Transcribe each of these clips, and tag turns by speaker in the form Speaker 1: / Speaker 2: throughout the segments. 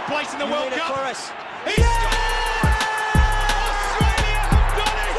Speaker 1: a place in the World Cup.
Speaker 2: For us.
Speaker 1: He scored! Australia have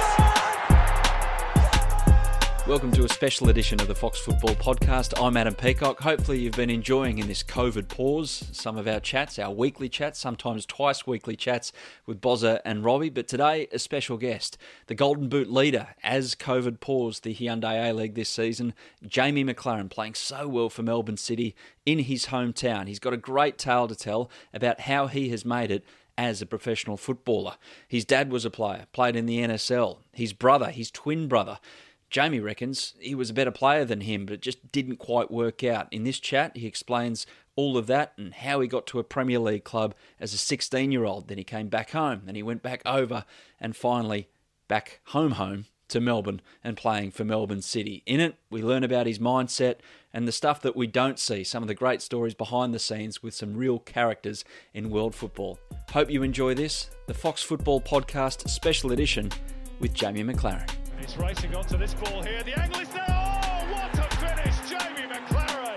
Speaker 1: done it!
Speaker 3: Welcome to a special edition of the Fox Football Podcast. I'm Adam Peacock. Hopefully you've been enjoying in this COVID pause some of our chats, our weekly chats, sometimes twice weekly chats with Bozza and Robbie. But today, a special guest, the Golden Boot leader as COVID paused the Hyundai A-League this season, Jamie Maclaren, playing so well for Melbourne City in his hometown. He's got a great tale to tell about how he has made it as a professional footballer. His dad was a player, played in the NSL. His brother, his twin brother, Jamie reckons he was a better player than him, but it just didn't quite work out. In this chat, he explains all of that and how he got to a Premier League club as a 16-year-old. Then he came back home, then he went back over and finally back home to Melbourne and playing for Melbourne City. In it, we learn about his mindset and the stuff that we don't see, some of the great stories behind the scenes with some real characters in world football. Hope you enjoy this, the Fox Football Podcast Special Edition with Jamie Maclaren.
Speaker 1: He's racing onto this ball here. The angle is there. Oh, what a finish, Jamie Maclaren.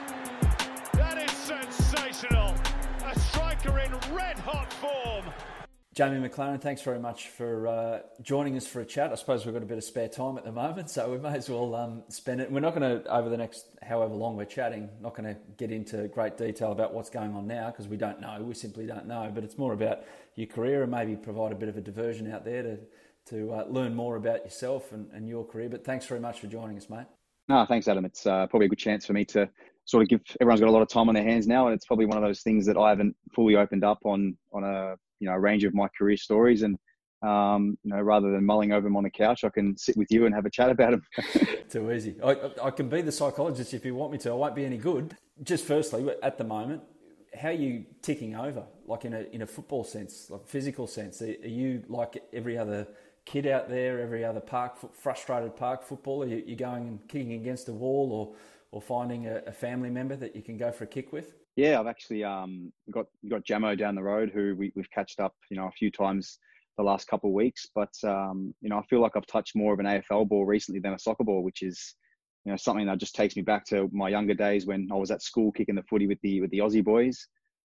Speaker 1: That is sensational. A striker in red-hot form.
Speaker 3: Jamie Maclaren, thanks very much for joining us for a chat. I suppose we've got a bit of spare time at the moment, so we may as well spend it. We're not going to, over the next however long we're chatting, not going to get into great detail about what's going on now because we don't know. We simply don't know. But it's more about your career and maybe provide a bit of a diversion out there to learn more about yourself and your career. But thanks very much for joining us, mate.
Speaker 4: No, thanks, Adam. It's probably a good chance for me to sort of give. Everyone's got a lot of time on their hands now, and it's probably one of those things that I haven't fully opened up on a range of my career stories. And rather than mulling over them on the couch, I can sit with you and have a chat about them.
Speaker 3: Too easy. I can be the psychologist if you want me to. I won't be any good. Just firstly, at the moment, how are you ticking over? Like in a football sense, like physical sense, are you like every other kid out there, every other frustrated park footballer? You going and kicking against a wall or finding a family member that you can go for a kick with?
Speaker 4: Yeah, I've actually got Jamo down the road who we've catched up, a few times the last couple of weeks. But I feel like I've touched more of an AFL ball recently than a soccer ball, which is something that just takes me back to my younger days when I was at school kicking the footy with the Aussie boys.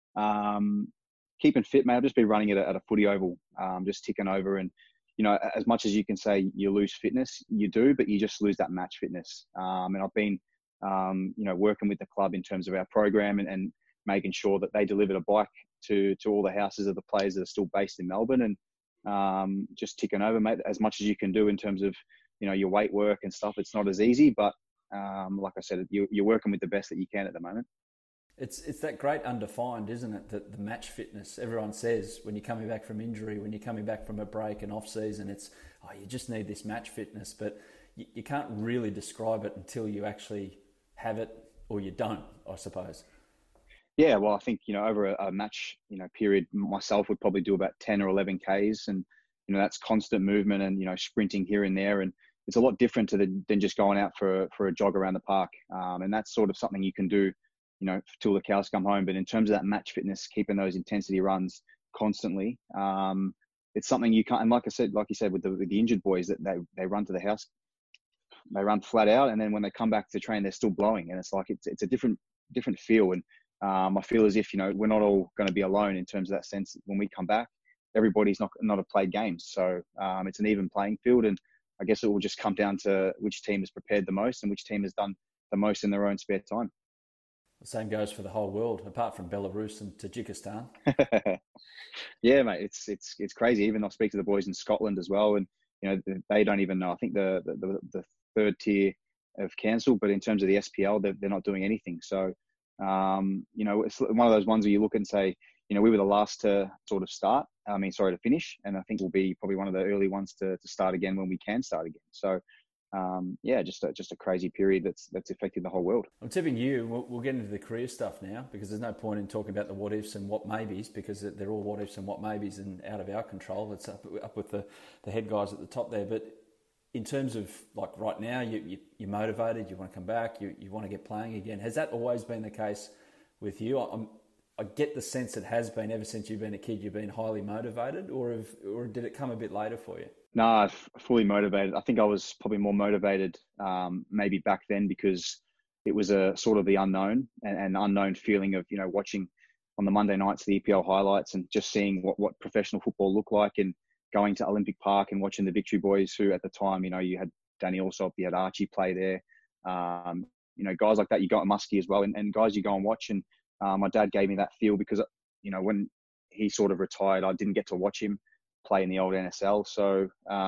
Speaker 4: Keeping fit, mate. I've just been running at a footy oval, just ticking over. And as much as you can say you lose fitness, you do, but you just lose that match fitness. And I've been working with the club in terms of our program and making sure that they delivered a bike to all the houses of the players that are still based in Melbourne, and just ticking over, mate, as much as you can do in terms of your weight work and stuff. It's not as easy, but like I said, you're working with the best that you can at the moment.
Speaker 3: It's that great undefined, isn't it? That the match fitness. Everyone says when you're coming back from injury, when you're coming back from a break and off season, it's you just need this match fitness, but you can't really describe it until you actually have it or you don't, I suppose.
Speaker 4: Yeah, well, I think over a match period, myself would probably do about 10 or 11 Ks, and that's constant movement and sprinting here and there, and it's a lot different than just going out for a jog around the park, and that's sort of something you can do till the cows come home. But in terms of that match fitness, keeping those intensity runs constantly, it's something you can't. And like you said, with the injured boys, that they run to the house, they run flat out, and then when they come back to train, they're still blowing, and it's like it's a different feel. And I feel as if we're not all going to be alone in terms of that sense. When we come back, everybody's not have played games, so it's an even playing field. And I guess it will just come down to which team has prepared the most and which team has done the most in their own spare time.
Speaker 3: The same goes for the whole world, apart from Belarus and Tajikistan.
Speaker 4: Yeah, mate, it's crazy. Even I speak to the boys in Scotland as well, and they don't even know. I think the third tier have cancelled, but in terms of the SPL, they're not doing anything. So it's one of those ones where you look and say, we were the last to sort of to finish, and I think we'll be probably one of the early ones to start again when we can start again. So just a crazy period that's affected the whole world.
Speaker 3: I'm tipping you, we'll get into the career stuff now, because there's no point in talking about the what ifs and what maybes, because they're all what ifs and what maybes and out of our control. It's up with the head guys at the top there. But in terms of like right now, you're motivated, you want to come back, you want to get playing again. Has that always been the case with you? I get the sense it has been ever since you've been a kid. You've been highly motivated, or did it come a bit later for you?
Speaker 4: No, fully motivated. I think I was probably more motivated maybe back then, because it was a sort of the unknown and unknown feeling of watching on the Monday nights, the EPL highlights, and just seeing what professional football looked like, and going to Olympic Park and watching the Victory boys, who at the time, you had Danny Allsop, you had Archie play there. Guys like that, you go at Muskie as well, and guys you go and watch. And my dad gave me that feel because, when he sort of retired, I didn't get to watch him play in the old NSL. So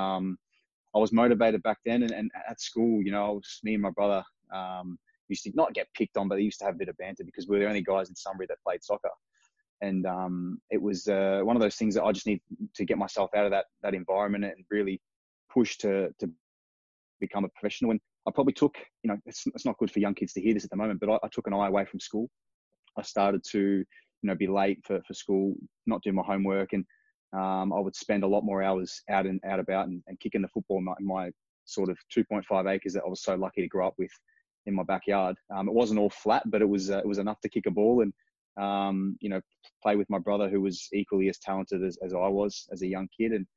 Speaker 4: I was motivated back then. And at school, me and my brother used to not get picked on, but they used to have a bit of banter because we were the only guys in Sunbury that played soccer. And it was one of those things that I just need to get myself out of that environment and really push to become a professional. And I probably took, it's not good for young kids to hear this at the moment, but I took an eye away from school. I started to, be late for school, not do my homework. And I would spend a lot more hours out and about and kicking the football in my sort of 2.5 acres that I was so lucky to grow up with in my backyard. It wasn't all flat, but it was enough to kick a ball and, play with my brother, who was equally as talented as I was as a young kid. And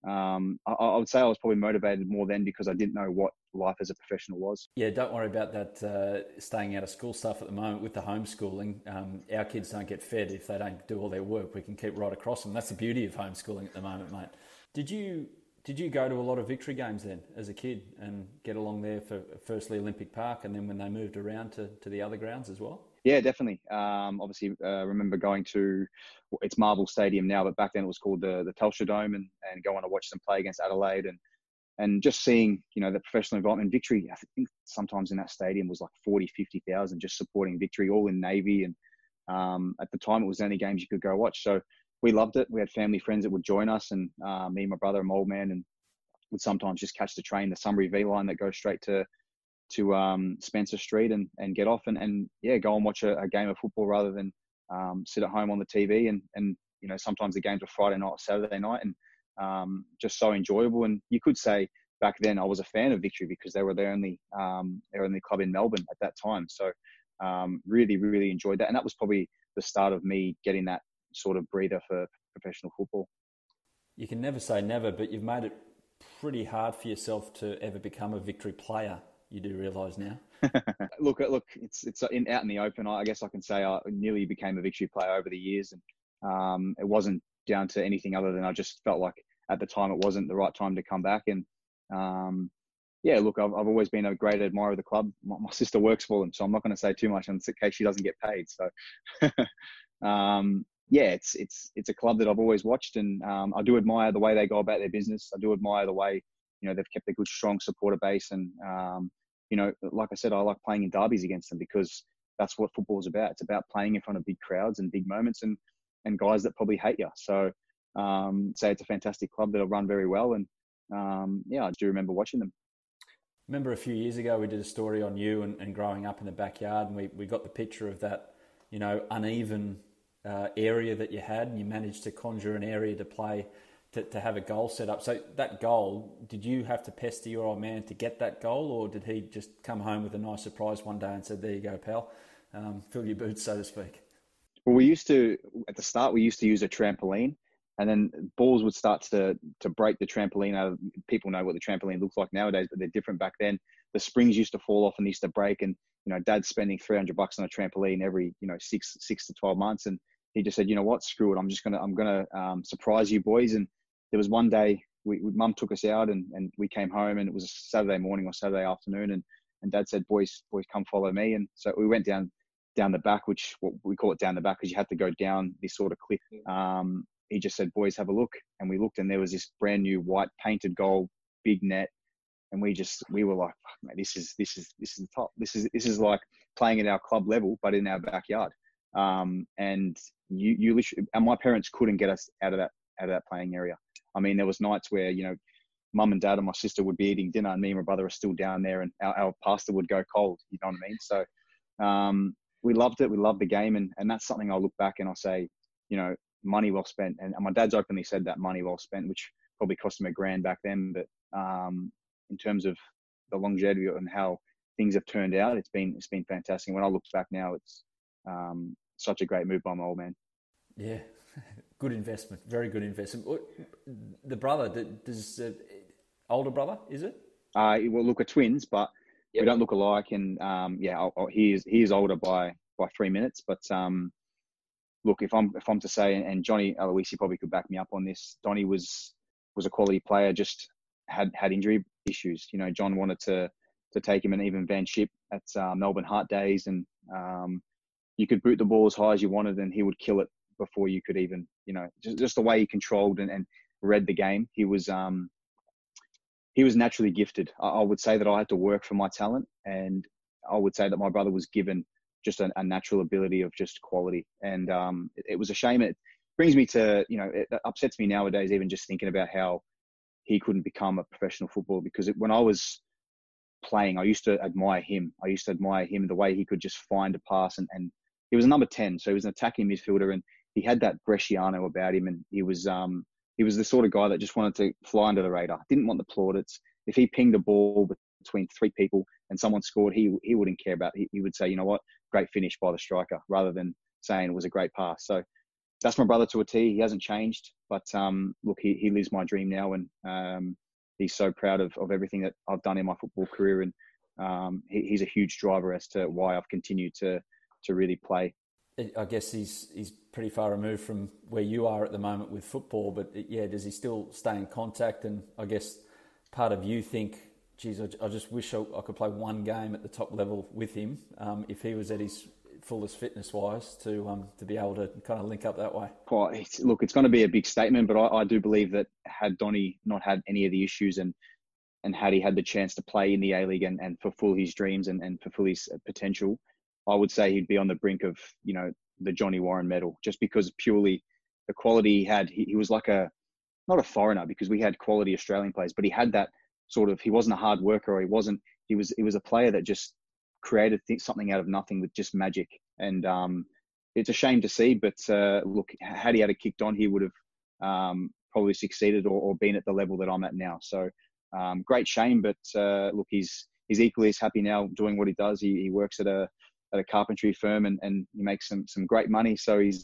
Speaker 4: I would say I was probably motivated more then because I didn't know what life as a professional was.
Speaker 3: Yeah, don't worry about that staying out of school stuff at the moment with the homeschooling. Our kids don't get fed if they don't do all their work. We can keep right across them. That's the beauty of homeschooling at the moment, mate. Did you go to a lot of Victory games then as a kid and get along there for firstly Olympic Park and then when they moved around to the other grounds as well?
Speaker 4: Yeah, definitely. Obviously, remember going to, it's Marvel Stadium now, but back then it was called the Telstra Dome, and going to watch them play against Adelaide and just seeing, the professional involvement in Victory. I think sometimes in that stadium was like 40, 50,000 just supporting Victory, all in Navy. And at the time it was the only games you could go watch. So we loved it. We had family friends that would join us, and me and my brother and my old man, and would sometimes just catch the train, the Sunbury V line that goes straight to Spencer Street and get off and go and watch a game of football rather than sit at home on the TV. And sometimes the games were Friday night or Saturday night, and just so enjoyable. And you could say back then I was a fan of Victory because they were the only club in Melbourne at that time. So really, really enjoyed that. And that was probably the start of me getting that sort of breather for professional football.
Speaker 3: You can never say never, but you've made it pretty hard for yourself to ever become a Victory player. You do realise now.
Speaker 4: Look, it's out in the open. I guess I can say I nearly became a Victory player over the years, and it wasn't down to anything other than I just felt like at the time it wasn't the right time to come back. And look, I've always been a great admirer of the club. My sister works for them, so I'm not going to say too much in case she doesn't get paid. So, it's a club that I've always watched, and I do admire the way they go about their business. I do admire the way they've kept a good, strong supporter base, and like I said, I like playing in derbies against them because that's what football is about. It's about playing in front of big crowds and big moments and guys that probably hate you. So, say it's a fantastic club that'll run very well. And, I do remember watching them.
Speaker 3: Remember a few years ago, we did a story on you and growing up in the backyard, and we got the picture of that, uneven area that you had, and you managed to conjure an area to play to have a goal set up. So that goal, did you have to pester your old man to get that goal, or did he just come home with a nice surprise one day and said, there you go, pal, fill your boots, so to speak?
Speaker 4: Well, at the start, we used to use a trampoline, and then balls would start to break the trampoline out of, people know what the trampoline looks like nowadays, but they're different back then. The springs used to fall off and used to break, and, Dad's spending $300 on a trampoline every, 6 to 12 months. And he just said, you know what, screw it. I'm going to surprise you boys. And there was one day Mum took us out and we came home, and it was a Saturday morning or Saturday afternoon, and Dad said, boys, come follow me. And so we went down the back, which what we call it down the back because you had to go down this sort of cliff. He just said, boys, have a look. And we looked, and there was this brand new white painted goal, big net. And we were like, fuck, mate, this is the top. This is like playing at our club level, but in our backyard. And you literally, and my parents couldn't get us out of that playing area. I mean, there was nights where, Mum and Dad and my sister would be eating dinner, and me and my brother are still down there, and our pasta would go cold. You know what I mean? So, we loved it. We loved the game. And that's something I'll look back and I'll say, money well spent. And my dad's openly said that, money well spent, which probably cost him $1,000 back then. But, in terms of the longevity and how things have turned out, it's been fantastic. When I look back now, it's, such a great move by my old man.
Speaker 3: Yeah. Good investment. Very good investment. The brother, does older brother, is it?
Speaker 4: Well, look, we're twins, but we don't look alike. And he is older by 3 minutes. But look, if I'm to say, and Johnny Aloisi probably could back me up on this, Donny was a quality player, just had injury issues. You know, John wanted to take him, and even Van Schip at Melbourne Heart Days, and you could boot the ball as high as you wanted, and he would kill it before you could even, you know, just the way he controlled and read the game. He was naturally gifted. I would say that I had to work for my talent, and I would say that my brother was given just a natural ability of just quality. And it was a shame. It brings me to, you know, it upsets me nowadays, even just thinking about how he couldn't become a professional footballer, because when I was playing, I used to admire him. The way he could just find a pass, and he was a number 10, so he was an attacking midfielder, and he had that Bresciano about him, and he was the sort of guy that just wanted to fly under the radar. Didn't want the plaudits. If he pinged a ball between three people and someone scored, he wouldn't care about it. He would say, you know what, great finish by the striker, rather than saying it was a great pass. So that's my brother to a T. He hasn't changed, but look, he lives my dream now, and he's so proud of everything that I've done in my football career, and he's a huge driver as to why I've continued to really play.
Speaker 3: I guess he's pretty far removed from where you are at the moment with football, but yeah, does he still stay in contact? And I guess part of you think, geez, I just wish I could play one game at the top level with him, if he was at his fullest fitness-wise, to be able to kind of link up that way.
Speaker 4: Well, look, it's going to be a big statement, but I do believe that had Donny not had any of the issues, and had he had the chance to play in the A-League and fulfill his dreams and fulfill his potential, I would say he'd be on the brink of, you know, the Johnny Warren medal, just because purely the quality he had. He was like not a foreigner, because we had quality Australian players, but he had that sort of, he wasn't a hard worker, or he was a player that just created something out of nothing with just magic. And it's a shame to see, but look, had he had kicked on, he would have probably succeeded or been at the level that I'm at now. So great shame, but look, he's equally as happy now doing what he does. He works at a carpentry firm, and he makes some great money. So he's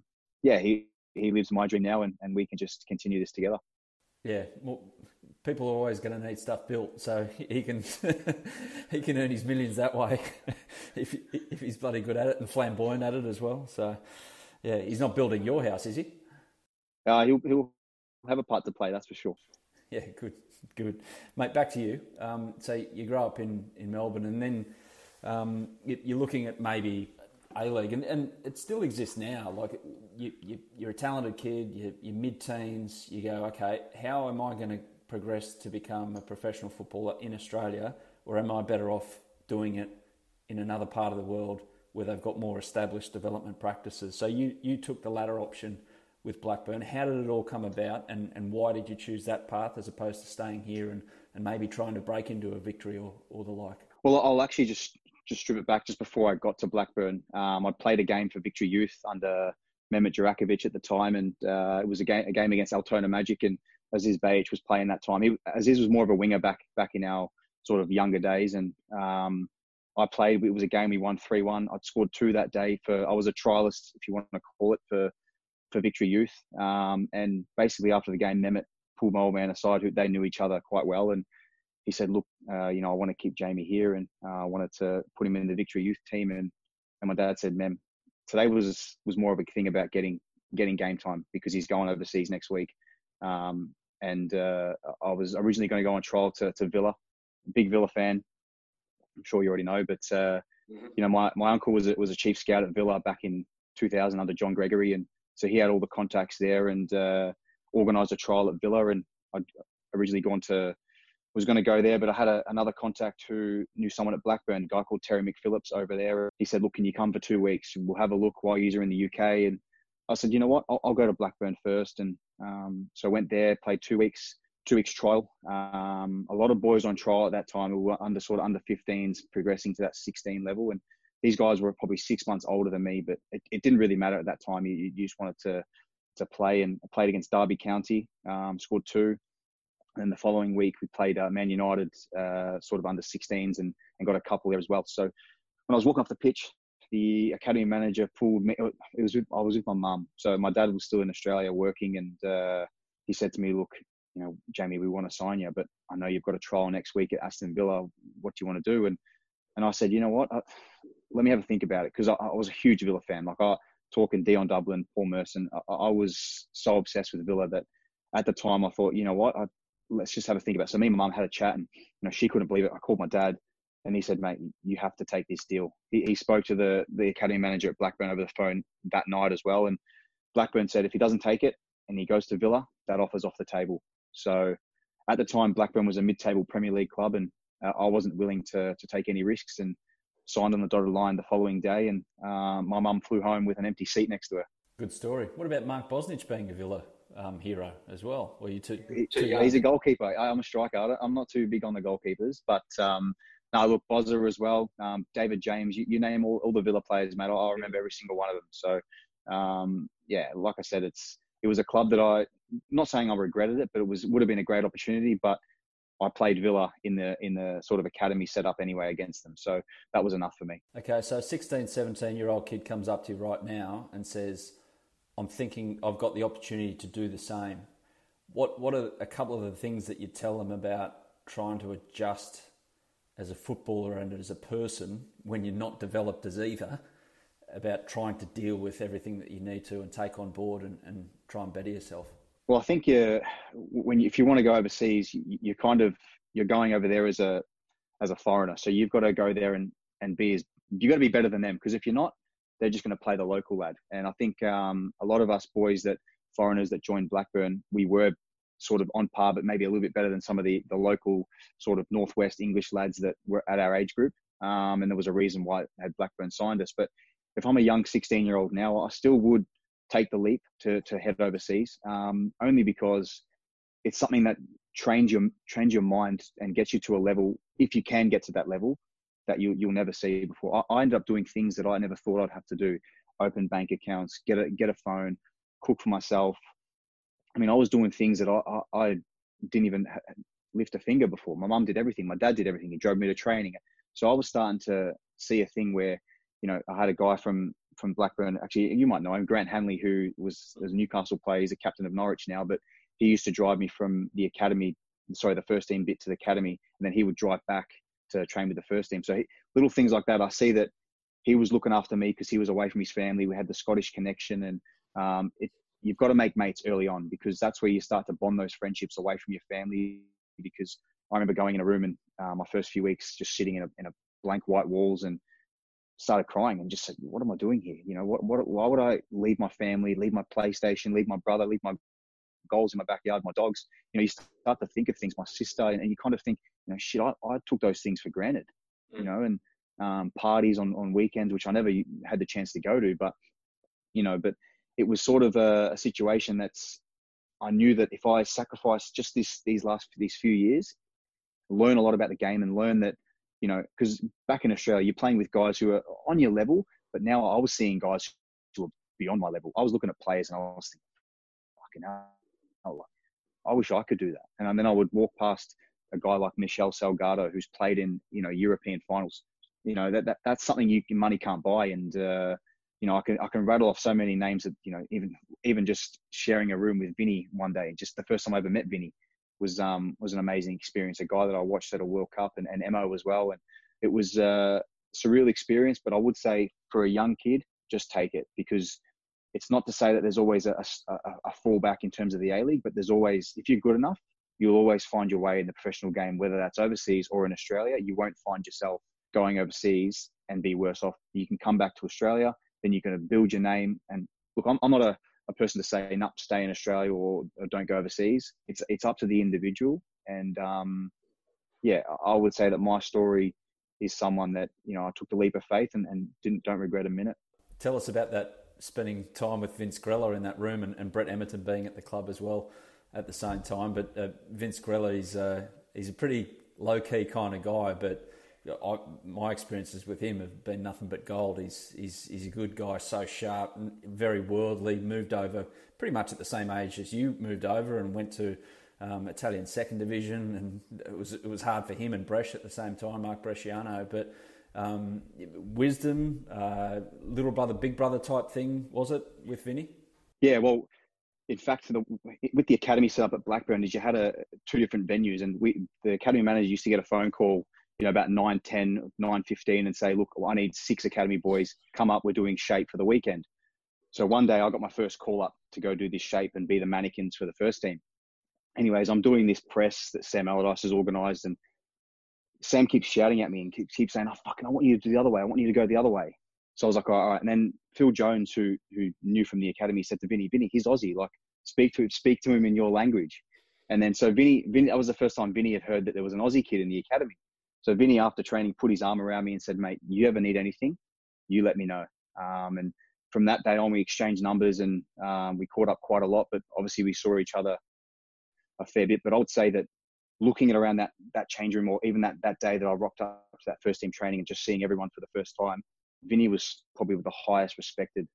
Speaker 4: he lives my dream now, and we can just continue this together.
Speaker 3: Yeah, well, people are always going to need stuff built, so he can he can earn his millions that way if he's bloody good at it and flamboyant at it as well. So yeah, he's not building your house, is he?
Speaker 4: He'll have a part to play, that's for sure.
Speaker 3: Yeah, good, mate. Back to you. So you grow up in Melbourne, and then you're looking at maybe A-League, and it still exists now. Like you're a talented kid, you're mid-teens, you go, okay, how am I going to progress to become a professional footballer in Australia, or am I better off doing it in another part of the world where they've got more established development practices? So you took the latter option with Blackburn. How did it all come about, and why did you choose that path as opposed to staying here and maybe trying to break into a Victory or the like?
Speaker 4: Well, I'll actually just strip it back. Just before I got to Blackburn, I played a game for Victory Youth under Mehmet Jurakovic at the time, and it was a game against Altona Magic, and Aziz Bajic was playing that time. Aziz was more of a winger back in our sort of younger days, and I played. It was a game we won 3-1. I'd scored 2 that day. I was a trialist, if you want to call it, for Victory Youth. And basically after the game, Mehmet pulled my old man aside, who they knew each other quite well, and he said, look, I want to keep Jamie here, and I wanted to put him in the Victory Youth team. And my dad said, Mem, today was more of a thing about getting game time, because he's going overseas next week. And I was originally going to go on trial to Villa, big Villa fan. I'm sure you already know, but my uncle was a chief scout at Villa back in 2000 under John Gregory, and so he had all the contacts there, and organised a trial at Villa. And I'd originally was going to go there, but I had another contact who knew someone at Blackburn, a guy called Terry McPhillips over there. He said, look, can you come for 2 weeks? We'll have a look while you're in the UK. And I said, you know what, I'll go to Blackburn first. And so I went there, played 2 weeks trial. A lot of boys on trial at that time who were under 15s, progressing to that 16 level. And these guys were probably 6 months older than me, but it didn't really matter at that time. You just wanted to play, and I played against Derby County, scored 2. And then the following week, we played Man United, sort of under 16s, and got a couple there as well. So when I was walking off the pitch, the academy manager pulled me. I was with my mum. So my dad was still in Australia working, and he said to me, look, Jamie, we want to sign you, but I know you've got a trial next week at Aston Villa. What do you want to do? And I said, you know what? Let me have a think about it, because I was a huge Villa fan. Like, talking Dion Dublin, Paul Merson. I was so obsessed with Villa that at the time I thought, you know what, let's just have a think about it. So me and my mum had a chat, and she couldn't believe it. I called my dad, and he said, mate, you have to take this deal. He spoke to the academy manager at Blackburn over the phone that night as well, and Blackburn said if he doesn't take it and he goes to Villa, that offer's off the table. So at the time, Blackburn was a mid-table Premier League club, and I wasn't willing to take any risks, and signed on the dotted line the following day. And my mum flew home with an empty seat next to her.
Speaker 3: Good story. What about Mark Bosnich being a Villa hero as well? Or you too
Speaker 4: He's a goalkeeper. I'm a striker. I'm not too big on the goalkeepers, but no, look, Bozza as well. David James, you name all the Villa players, mate. I remember every single one of them. So yeah, like I said, it was a club that I'm not saying I regretted it, but it would have been a great opportunity. But I played Villa in the sort of academy setup anyway against them. So that was enough for me.
Speaker 3: Okay, so a 16, 17-year-old kid comes up to you right now and says, I'm thinking I've got the opportunity to do the same. What are a couple of the things that you tell them about trying to adjust as a footballer and as a person when you're not developed as either, about trying to deal with everything that you need to and take on board and try and better yourself?
Speaker 4: Well, I think if you want to go overseas, you're going over there as a foreigner. So you've got to go there and you've got to be better than them, because if you're not, they're just going to play the local lad. And I think a lot of us boys, foreigners that joined Blackburn, we were sort of on par, but maybe a little bit better than some of the local sort of Northwest English lads that were at our age group. And there was a reason why had Blackburn signed us. But if I'm a young 16-year-old now, I still would take the leap to head overseas, only because it's something that trains your mind and gets you to a level, if you can get to that level, that you'll never see before. I ended up doing things that I never thought I'd have to do: open bank accounts, get a phone, cook for myself. I mean, I was doing things that I didn't even lift a finger before. My mum did everything. My dad did everything. He drove me to training. So I was starting to see a thing where, I had a guy from Blackburn, actually, you might know him, Grant Hanley, who was a Newcastle player. He's a captain of Norwich now, but he used to drive me from the first team bit to the academy, and then he would drive back to train with the first team. So little things like that, I see that he was looking after me because he was away from his family. We had the Scottish connection, and you've got to make mates early on, because that's where you start to bond those friendships away from your family. Because I remember going in a room and my first few weeks just sitting in a blank white walls and started crying and just said, what am I doing here? Why would I leave my family, leave my PlayStation, leave my brother, leave my goals in my backyard, my dogs? You start to think of things, my sister, and you kind of think, shit, I took those things for granted, and parties on weekends, which I never had the chance to go to, but it was sort of a situation I knew that if I sacrificed just these few years, learn a lot about the game and learn that, because back in Australia, you're playing with guys who are on your level, but now I was seeing guys who are beyond my level. I was looking at players and I was thinking, fucking hell, I wish I could do that. And then I would walk past a guy like Michel Salgado, who's played in, European finals. That's something money can't buy. And, I can rattle off so many names that, even just sharing a room with Vinny one day, just the first time I ever met Vinny was an amazing experience. A guy that I watched at a World Cup and Emo as well. And it was a surreal experience, but I would say for a young kid, just take it, because it's not to say that there's always a fallback in terms of the A-League, but there's always, if you're good enough, you'll always find your way in the professional game, whether that's overseas or in Australia. You won't find yourself going overseas and be worse off. You can come back to Australia, then you're going to build your name. And look, I'm not a person to say, no, stay in Australia or don't go overseas. It's up to the individual. And I would say that my story is someone that, I took the leap of faith and don't regret a minute.
Speaker 3: Tell us about that, spending time with Vince Grella in that room and Brett Emerton being at the club as well at the same time. But Vince Grella, he's a pretty low-key kind of guy, but my experiences with him have been nothing but gold. He's a good guy, so sharp, very worldly, moved over pretty much at the same age as you moved over and went to Italian second division, and it was hard for him and Brescia at the same time, Mark Bresciano, but wisdom, little brother, big brother type thing, was it, with Vinny?
Speaker 4: Yeah, well, in fact, with the academy set up at Blackburn, you had two different venues, and the academy manager used to get a phone call about 9:10, 9:15 and say, look, I need 6 academy boys, come up, we're doing shape for the weekend. So one day I got my first call up to go do this shape and be the mannequins for the first team. Anyways, I'm doing this press that Sam Allardyce has organised, and Sam keeps shouting at me and keeps saying, "Oh, fucking, I want you to do the other way. I want you to go the other way." So I was like, all right. And then Phil Jones, who knew from the academy, said to Vinny, he's Aussie. Like, speak to him in your language. And then so Vinny, that was the first time Vinny had heard that there was an Aussie kid in the academy. So Vinny, after training, put his arm around me and said, "Mate, you ever need anything, you let me know." And from that day on, we exchanged numbers and we caught up quite a lot. But obviously, we saw each other a fair bit. But I would say that looking at around that change room, or even that day that I rocked up to that first team training and just seeing everyone for the first time, Vinny was probably the highest respected.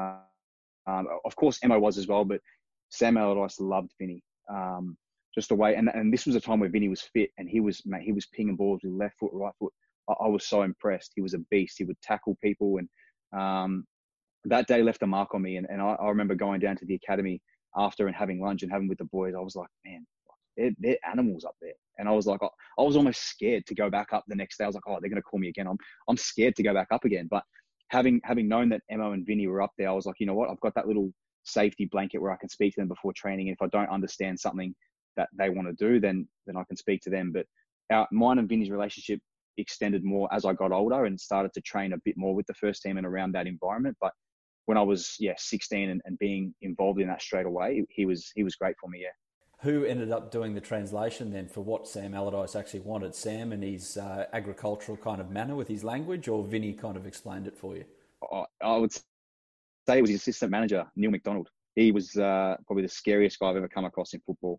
Speaker 4: Of course, Emma was as well, but Sam Allardyce loved Vinny. Just the way, and this was a time where Vinny was fit, and he was pinging balls with left foot, right foot. I was so impressed. He was a beast. He would tackle people, and that day left a mark on me. And I remember going down to the academy after and having lunch and having with the boys. I was like, man, they're animals up there. And I was like, I was almost scared to go back up the next day. I was like, oh, they're going to call me again. I'm scared to go back up again. But having known that Emma and Vinny were up there, I was like, you know what? I've got that little safety blanket where I can speak to them before training. If I don't understand something that they want to do, then I can speak to them. But mine and Vinny's relationship extended more as I got older and started to train a bit more with the first team and around that environment. But when I was 16 and being involved in that straight away, he was great for me. Yeah.
Speaker 3: Who ended up doing the translation then for what Sam Allardyce actually wanted? Sam and his agricultural kind of manner with his language, or Vinny kind of explained it for you?
Speaker 4: I would say it was his assistant manager, Neil McDonald. He was probably the scariest guy I've ever come across in football.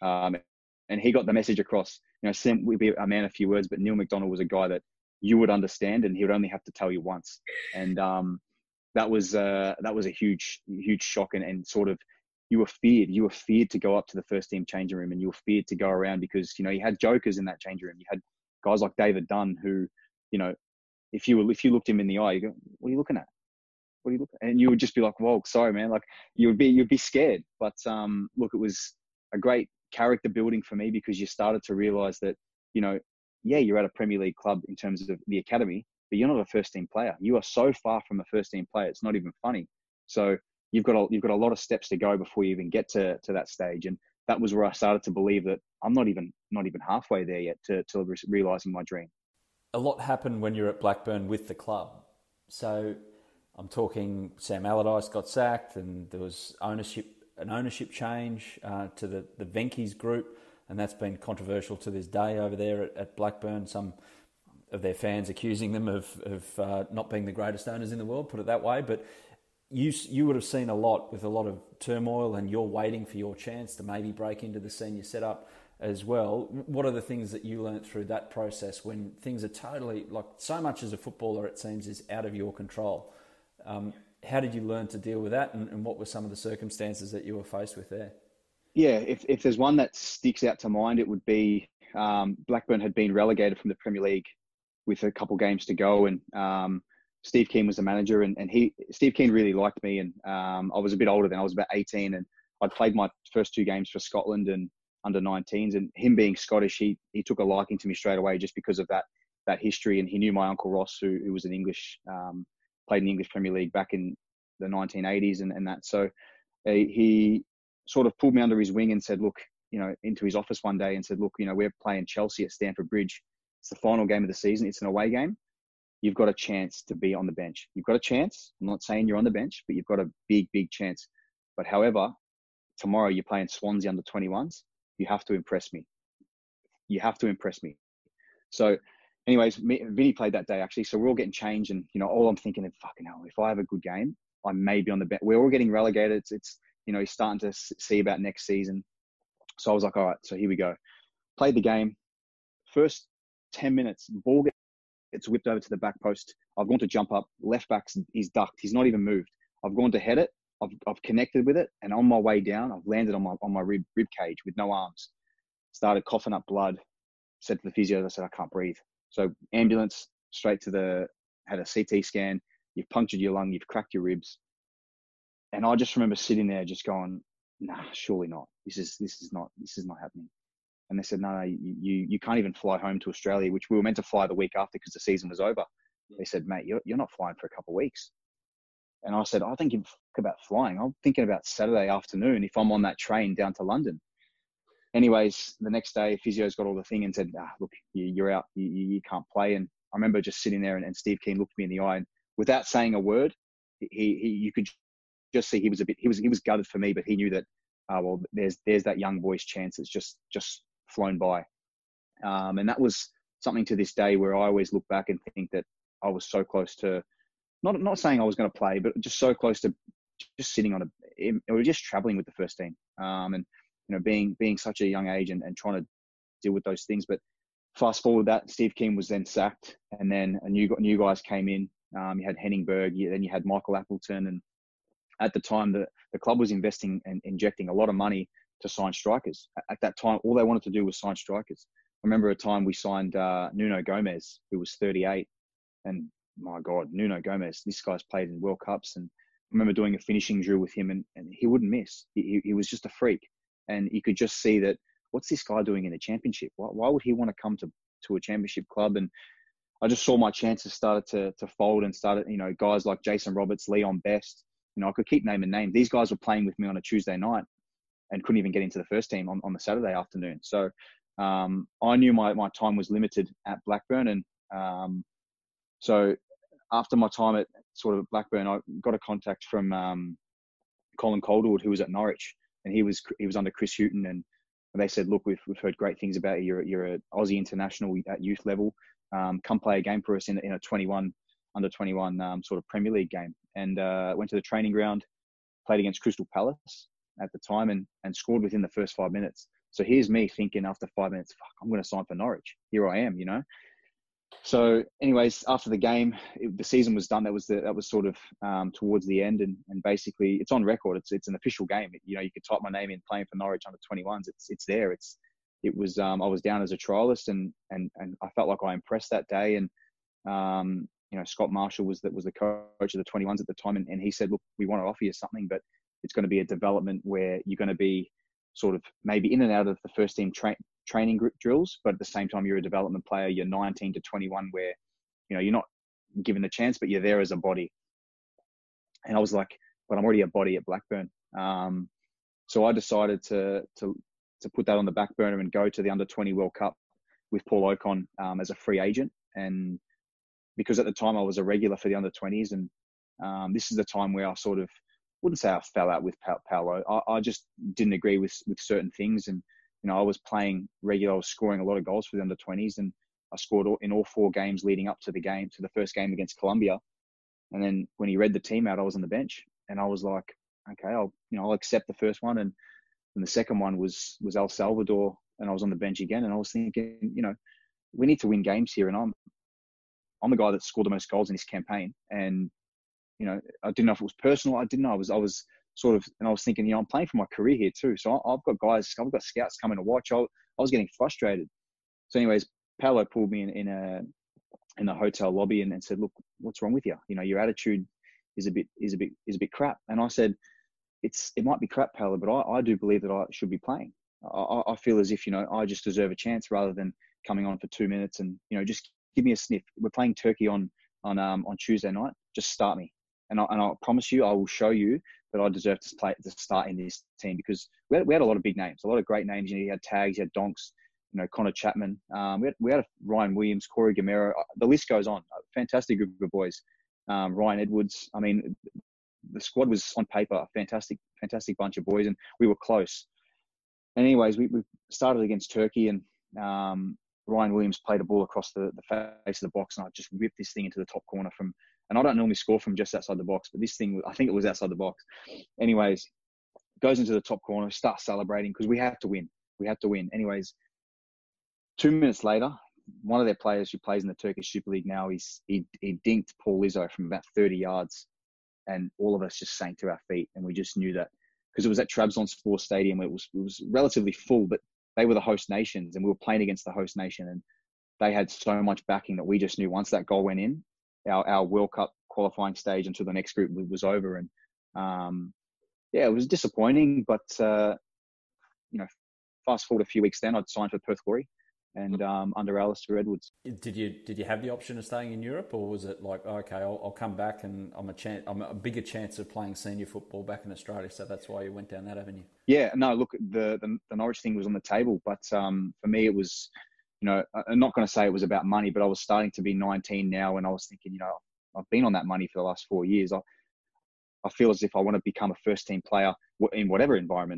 Speaker 4: And he got the message across. You know, Sam would be a man of few words, but Neil McDonald was a guy that you would understand, and he would only have to tell you once. And that was a huge shock, and sort of you were feared to go up to the first team changing room, and you were feared to go around because, you know, you had jokers in that changing room. You had guys like David Dunn who, you know, if you looked him in the eye, you go, "What are you looking at? What are you looking at?" And you would just be like, "Whoa, sorry, man." Like you'd be scared. But look, it was a great character building for me because you started to realize that, you know, yeah, you're at a Premier League club in terms of the academy, but you're not a first team player. You are so far from a first team player. It's not even funny. So you've got a lot of steps to go before you even get to that stage. And that was where I started to believe that I'm not even halfway there yet to realizing my dream.
Speaker 3: A lot happened when you're at Blackburn with the club. So I'm talking Sam Allardyce got sacked, and there was an ownership change to the Venky's group, and that's been controversial to this day over there at Blackburn. Some of their fans accusing them of not being the greatest owners in the world, put it that way. But you would have seen a lot with a lot of turmoil, and you're waiting for your chance to maybe break into the senior setup as well. What are the things that you learnt through that process when things are totally, like, so much as a footballer it seems is out of your control? How did you learn to deal with that, and what were some of the circumstances that you were faced with there?
Speaker 4: Yeah, if there's one that sticks out to mind, it would be Blackburn had been relegated from the Premier League with a couple games to go, and Steve Keane was the manager, and Steve Keane really liked me, and I was a bit older then. I was about 18, and I'd played my first 2 games for Scotland and under 19s, and him being Scottish, he took a liking to me straight away just because of that history, and he knew my Uncle Ross, who was an English, played in the English Premier League back in the 1980s and that. So he sort of pulled me under his wing and said, look, you know, into his office one day and said, look, you know, we're playing Chelsea at Stamford Bridge. It's the final game of the season. It's an away game. You've got a chance to be on the bench. You've got a chance. I'm not saying you're on the bench, but you've got a big chance. But however, tomorrow you're playing Swansea under 21s. You have to impress me. So anyways, Vinny played that day actually. So we're all getting changed, and, you know, all I'm thinking is, fucking hell, if I have a good game, I may be on the bench. We're all getting relegated. It's you know, he's starting to see about next season. So I was like, all right, so here we go. Played the game. First 10 minutes, ball gets whipped over to the back post. I've gone to jump up. Left back, he's ducked. He's not even moved. I've gone to head it. I've connected with it, and on my way down, I've landed on my rib cage with no arms. Started coughing up blood. Said to the physio, I said, I can't breathe. So ambulance straight to had a CT scan. You've punctured your lung. You've cracked your ribs. And I just remember sitting there just going, nah, surely not. This is not happening. And they said, no, you can't even fly home to Australia, which we were meant to fly the week after because the season was over. They said, mate, you're not flying for a couple of weeks. And I said, I think about flying. I'm thinking about Saturday afternoon if I'm on that train down to London. Anyways, the next day, physio's got all the thing and said, look, you're out. You can't play. And I remember just sitting there and Steve Kean looked me in the eye and without saying a word, you could just see he was gutted for me, but he knew that, well, there's that young boy's chance. It's just flown by. And that was something to this day where I always look back and think that I was so close to, not saying I was going to play, but just so close to just sitting on or just traveling with the first team. And, being such a young age and trying to deal with those things. But fast forward that, Steve Kean was then sacked and then new guys came in. You had Henning Berg, then you had Michael Appleton. And at the time, the club was investing and injecting a lot of money to sign strikers. At that time, all they wanted to do was sign strikers. I remember a time we signed Nuno Gomez, who was 38. And my God, Nuno Gomez, this guy's played in World Cups. And I remember doing a finishing drill with him and he wouldn't miss. He was just a freak. And you could just see that, what's this guy doing in the championship? Why would he want to come to a championship club? And I just saw my chances started to fold and started, guys like Jason Roberts, Leon Best, I could keep naming names. These guys were playing with me on a Tuesday night and couldn't even get into the first team on the Saturday afternoon. So I knew my time was limited at Blackburn. And so after my time at sort of Blackburn, I got a contact from Colin Calderwood, who was at Norwich. And he was under Chris Hughton, and they said, look, we've heard great things about you. You're an Aussie international at youth level. Come play a game for us in a under 21 sort of Premier League game. And went to the training ground, played against Crystal Palace at the time, and scored within the first 5 minutes. So here's me thinking after 5 minutes, fuck, I'm going to sign for Norwich. Here I am, So anyways, after the game, the season was done. That was sort of towards the end, and basically it's on record. It's an official game. You could type my name in playing for Norwich under 21s. It's there. I was down as a trialist, and I felt like I impressed that day. And Scott Marshall was the coach of the 21s at the time, and he said, look, we want to offer you something, but it's going to be a development where you're going to be sort of maybe in and out of the first team training group drills, but at the same time you're a development player. You're 19 to 21 where you're not given the chance, but you're there as a body. And I was like, but I'm already a body at Blackburn. So I decided to put that on the back burner and go to the under 20 World Cup with Paul Ocon as a free agent. And because at the time I was a regular for the under 20s, and this is the time where I sort of wouldn't say I fell out with Paolo. I just didn't agree with certain things. And I was playing regular. I was scoring a lot of goals for the under 20s, and I scored in all 4 games leading up to the first game against Colombia. And then when he read the team out, I was on the bench, and I was like, okay, I'll accept the first one. And the second one was El Salvador, and I was on the bench again. And I was thinking, we need to win games here, and I'm the guy that scored the most goals in this campaign. And I didn't know if it was personal. I didn't know. I was sort of, and I was thinking, I'm playing for my career here too. So I've got scouts coming to watch. I was getting frustrated. So anyways, Paolo pulled me in the hotel lobby and said, look, what's wrong with you? Your attitude is a bit crap. And I said, it might be crap, Paolo, but I do believe that I should be playing. I feel as if, I just deserve a chance rather than coming on for 2 minutes and, just give me a sniff. We're playing Turkey on Tuesday night. Just start me. And I promise you, I will show you that I deserve to start in this team, because we had a lot of big names, a lot of great names. You had Tags, you had Donks, Connor Chapman. We had Ryan Williams, Corey Gamero. The list goes on. A fantastic group of boys. Ryan Edwards. I mean, the squad was on paper a fantastic bunch of boys, and we were close. And anyways, we started against Turkey, and Ryan Williams played a ball across the face of the box, and I just whipped this thing into the top corner and I don't normally score from just outside the box, but this thing, I think it was outside the box. Anyways, goes into the top corner, starts celebrating because we have to win. Anyways, 2 minutes later, one of their players who plays in the Turkish Super League now, he dinked Paul Izzo from about 30 yards, and all of us just sank to our feet, and we just knew that because it was at Trabzonspor Stadium. It was relatively full, but they were the host nations, and we were playing against the host nation, and they had so much backing that we just knew once that goal went in, our World Cup qualifying stage until the next group was over. And it was disappointing, but fast forward a few weeks, then I'd signed for Perth Glory. and under Alistair Edwards.
Speaker 3: Did you have the option of staying in Europe, or was it like, okay, I'll come back and I'm a bigger chance of playing senior football back in Australia, so that's why you went down that avenue?
Speaker 4: Yeah, no, look, the Norwich thing was on the table, but for me it was, I'm not going to say it was about money, but I was starting to be 19 now, and I was thinking, I've been on that money for the last 4 years. I feel as if I want to become a first team player in whatever environment.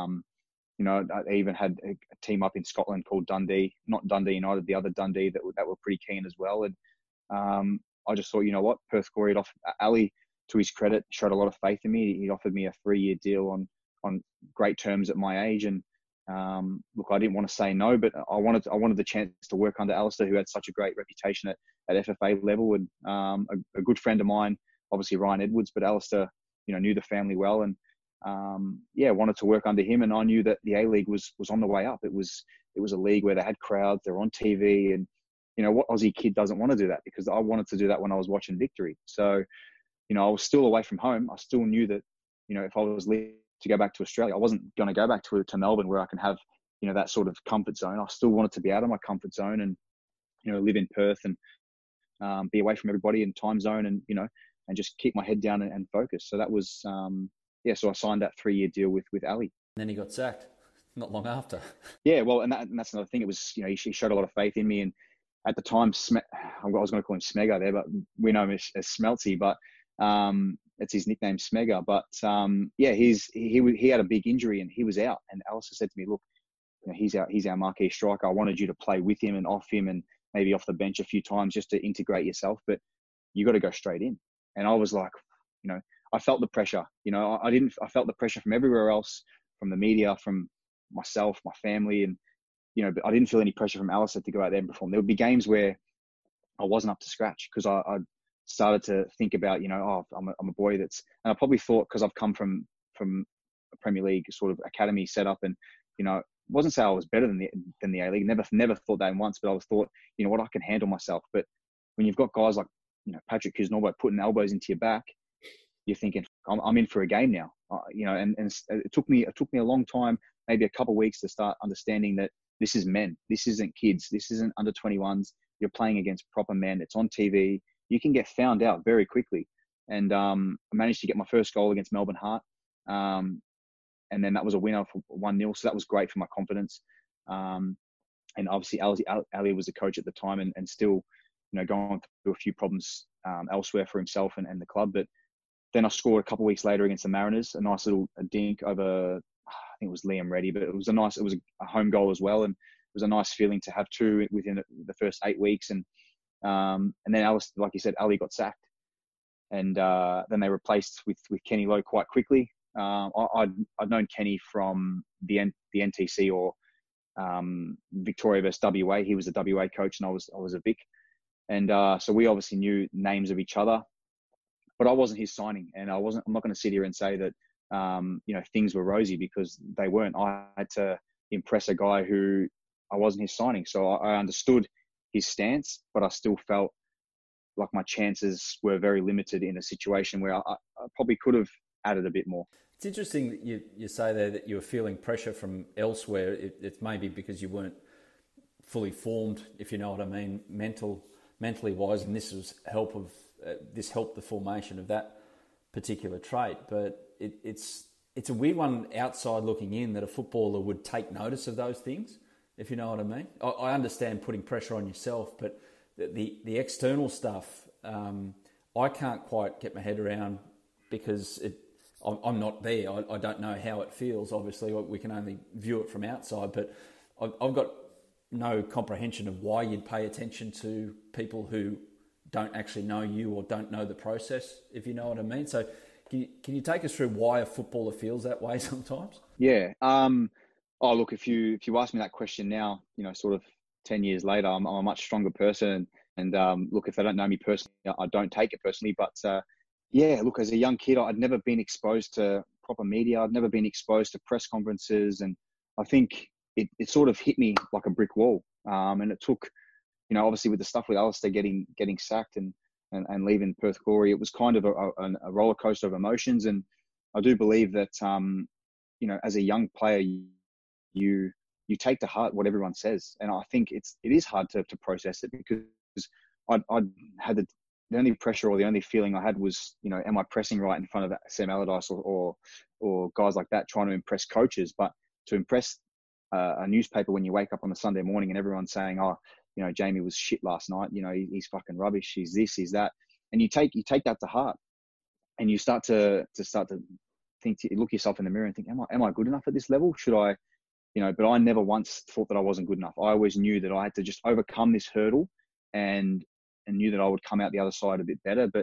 Speaker 4: I even had a team up in Scotland called Dundee, not Dundee United, the other Dundee that were pretty keen as well. And I just thought, Perth Glory, Ali, to his credit, showed a lot of faith in me. He offered me a 3-year deal on great terms at my age. And look, I didn't want to say no, but I wanted the chance to work under Alistair, who had such a great reputation at FFA level. And a good friend of mine, obviously Ryan Edwards, but Alistair, knew the family well, and wanted to work under him. And I knew that the A-League was on the way up. It was a league where they had crowds, they're on TV, and what Aussie kid doesn't want to do that? Because I wanted to do that when I was watching Victory. So, I was still away from home. I still knew that, if I was to go back to Australia, I wasn't going to go back to Melbourne where I can have, that sort of comfort zone. I still wanted to be out of my comfort zone and, live in Perth and be away from everybody in time zone and, and just keep my head down and focus. So that was, so I signed that 3-year deal with Ali.
Speaker 3: And then he got sacked not long after.
Speaker 4: Yeah, well, and that's another thing. It was, he showed a lot of faith in me. And at the time, I was going to call him Smegger there, but we know him as Smelty, but it's his nickname, Smegger. But he had a big injury and he was out. And Alistair said to me, look, he's our marquee striker. I wanted you to play with him and off him and maybe off the bench a few times just to integrate yourself, but you got to go straight in. And I was like, I felt the pressure. I felt the pressure from everywhere else, from the media, from myself, my family, and but I didn't feel any pressure from Alistair to go out there and perform. There would be games where I wasn't up to scratch because I started to think about, I'm a boy and I probably thought because I've come from a Premier League sort of academy setup, and wasn't say I was better than the A-League. Never thought that once, but I was thought, what, I can handle myself. But when you've got guys like Patrick Kisnorbo putting elbows into your back, you're thinking, I'm in for a game now, and it took me a long time, maybe a couple of weeks, to start understanding that this is men. This isn't kids. This isn't under 21s. You're playing against proper men. It's on TV. You can get found out very quickly. And I managed to get my first goal against Melbourne Heart. And then that was a winner for 1-0. So that was great for my confidence. And obviously Ali was the coach at the time and still, going through a few problems elsewhere for himself and the club. But then I scored a couple of weeks later against the Mariners, a nice little dink over, I think it was Liam Reddy, but it was a home goal as well. And it was a nice feeling to have 2 within the first 8 weeks. And then Alice, like you said, Ali got sacked. And then they replaced with Kenny Lowe quite quickly. I'd known Kenny from the NTC or Victoria versus WA. He was a WA coach and I was a Vic. And so we obviously knew names of each other. But I wasn't his signing, and I'm not going to sit here and say that, things were rosy, because they weren't. I had to impress a guy who I wasn't his signing. So I understood his stance, but I still felt like my chances were very limited in a situation where I probably could have added a bit more.
Speaker 3: It's interesting that you say there that you were feeling pressure from elsewhere. It's maybe because you weren't fully formed, if you know what I mean, mentally wise, and this helped the formation of that particular trait. But it's a weird one outside looking in, that a footballer would take notice of those things, if you know what I mean. I understand putting pressure on yourself, but the external stuff, I can't quite get my head around, because I'm not there. I don't know how it feels. Obviously, we can only view it from outside, but I've got no comprehension of why you'd pay attention to people who don't actually know you or don't know the process, if you know what I mean. So can you take us through why a footballer feels that way sometimes?
Speaker 4: Yeah. Look, if you ask me that question now, sort of 10 years later, I'm a much stronger person. And look, if they don't know me personally, I don't take it personally. But look, as a young kid, I'd never been exposed to proper media. I'd never been exposed to press conferences. And I think it sort of hit me like a brick wall. And it took, obviously with the stuff with Alistair getting sacked and leaving Perth Glory, it was kind of a roller coaster of emotions. And I do believe that, as a young player, you you take to heart what everyone says. And I think it is hard to process it, because I had the only pressure, or the only feeling I had was, am I pressing right in front of Sam Allardyce or guys like that, trying to impress coaches? But to impress a newspaper when you wake up on a Sunday morning and everyone's saying, oh, Jamie was shit last night, he's fucking rubbish, he's this, he's that, and you take that to heart, and you start to think, look yourself in the mirror and think, am I good enough at this level? Should I, but I never once thought that I wasn't good enough. I always knew that I had to just overcome this hurdle, and knew that I would come out the other side a bit better. But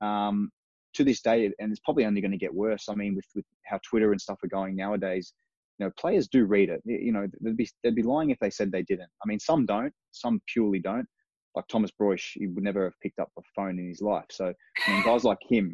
Speaker 4: to this day, and it's probably only going to get worse. I mean, with how Twitter and stuff are going nowadays, players do read it. They'd be lying if they said they didn't. I mean, some don't, some purely don't. Like Thomas Broich, he would never have picked up a phone in his life. So, I mean, guys like him,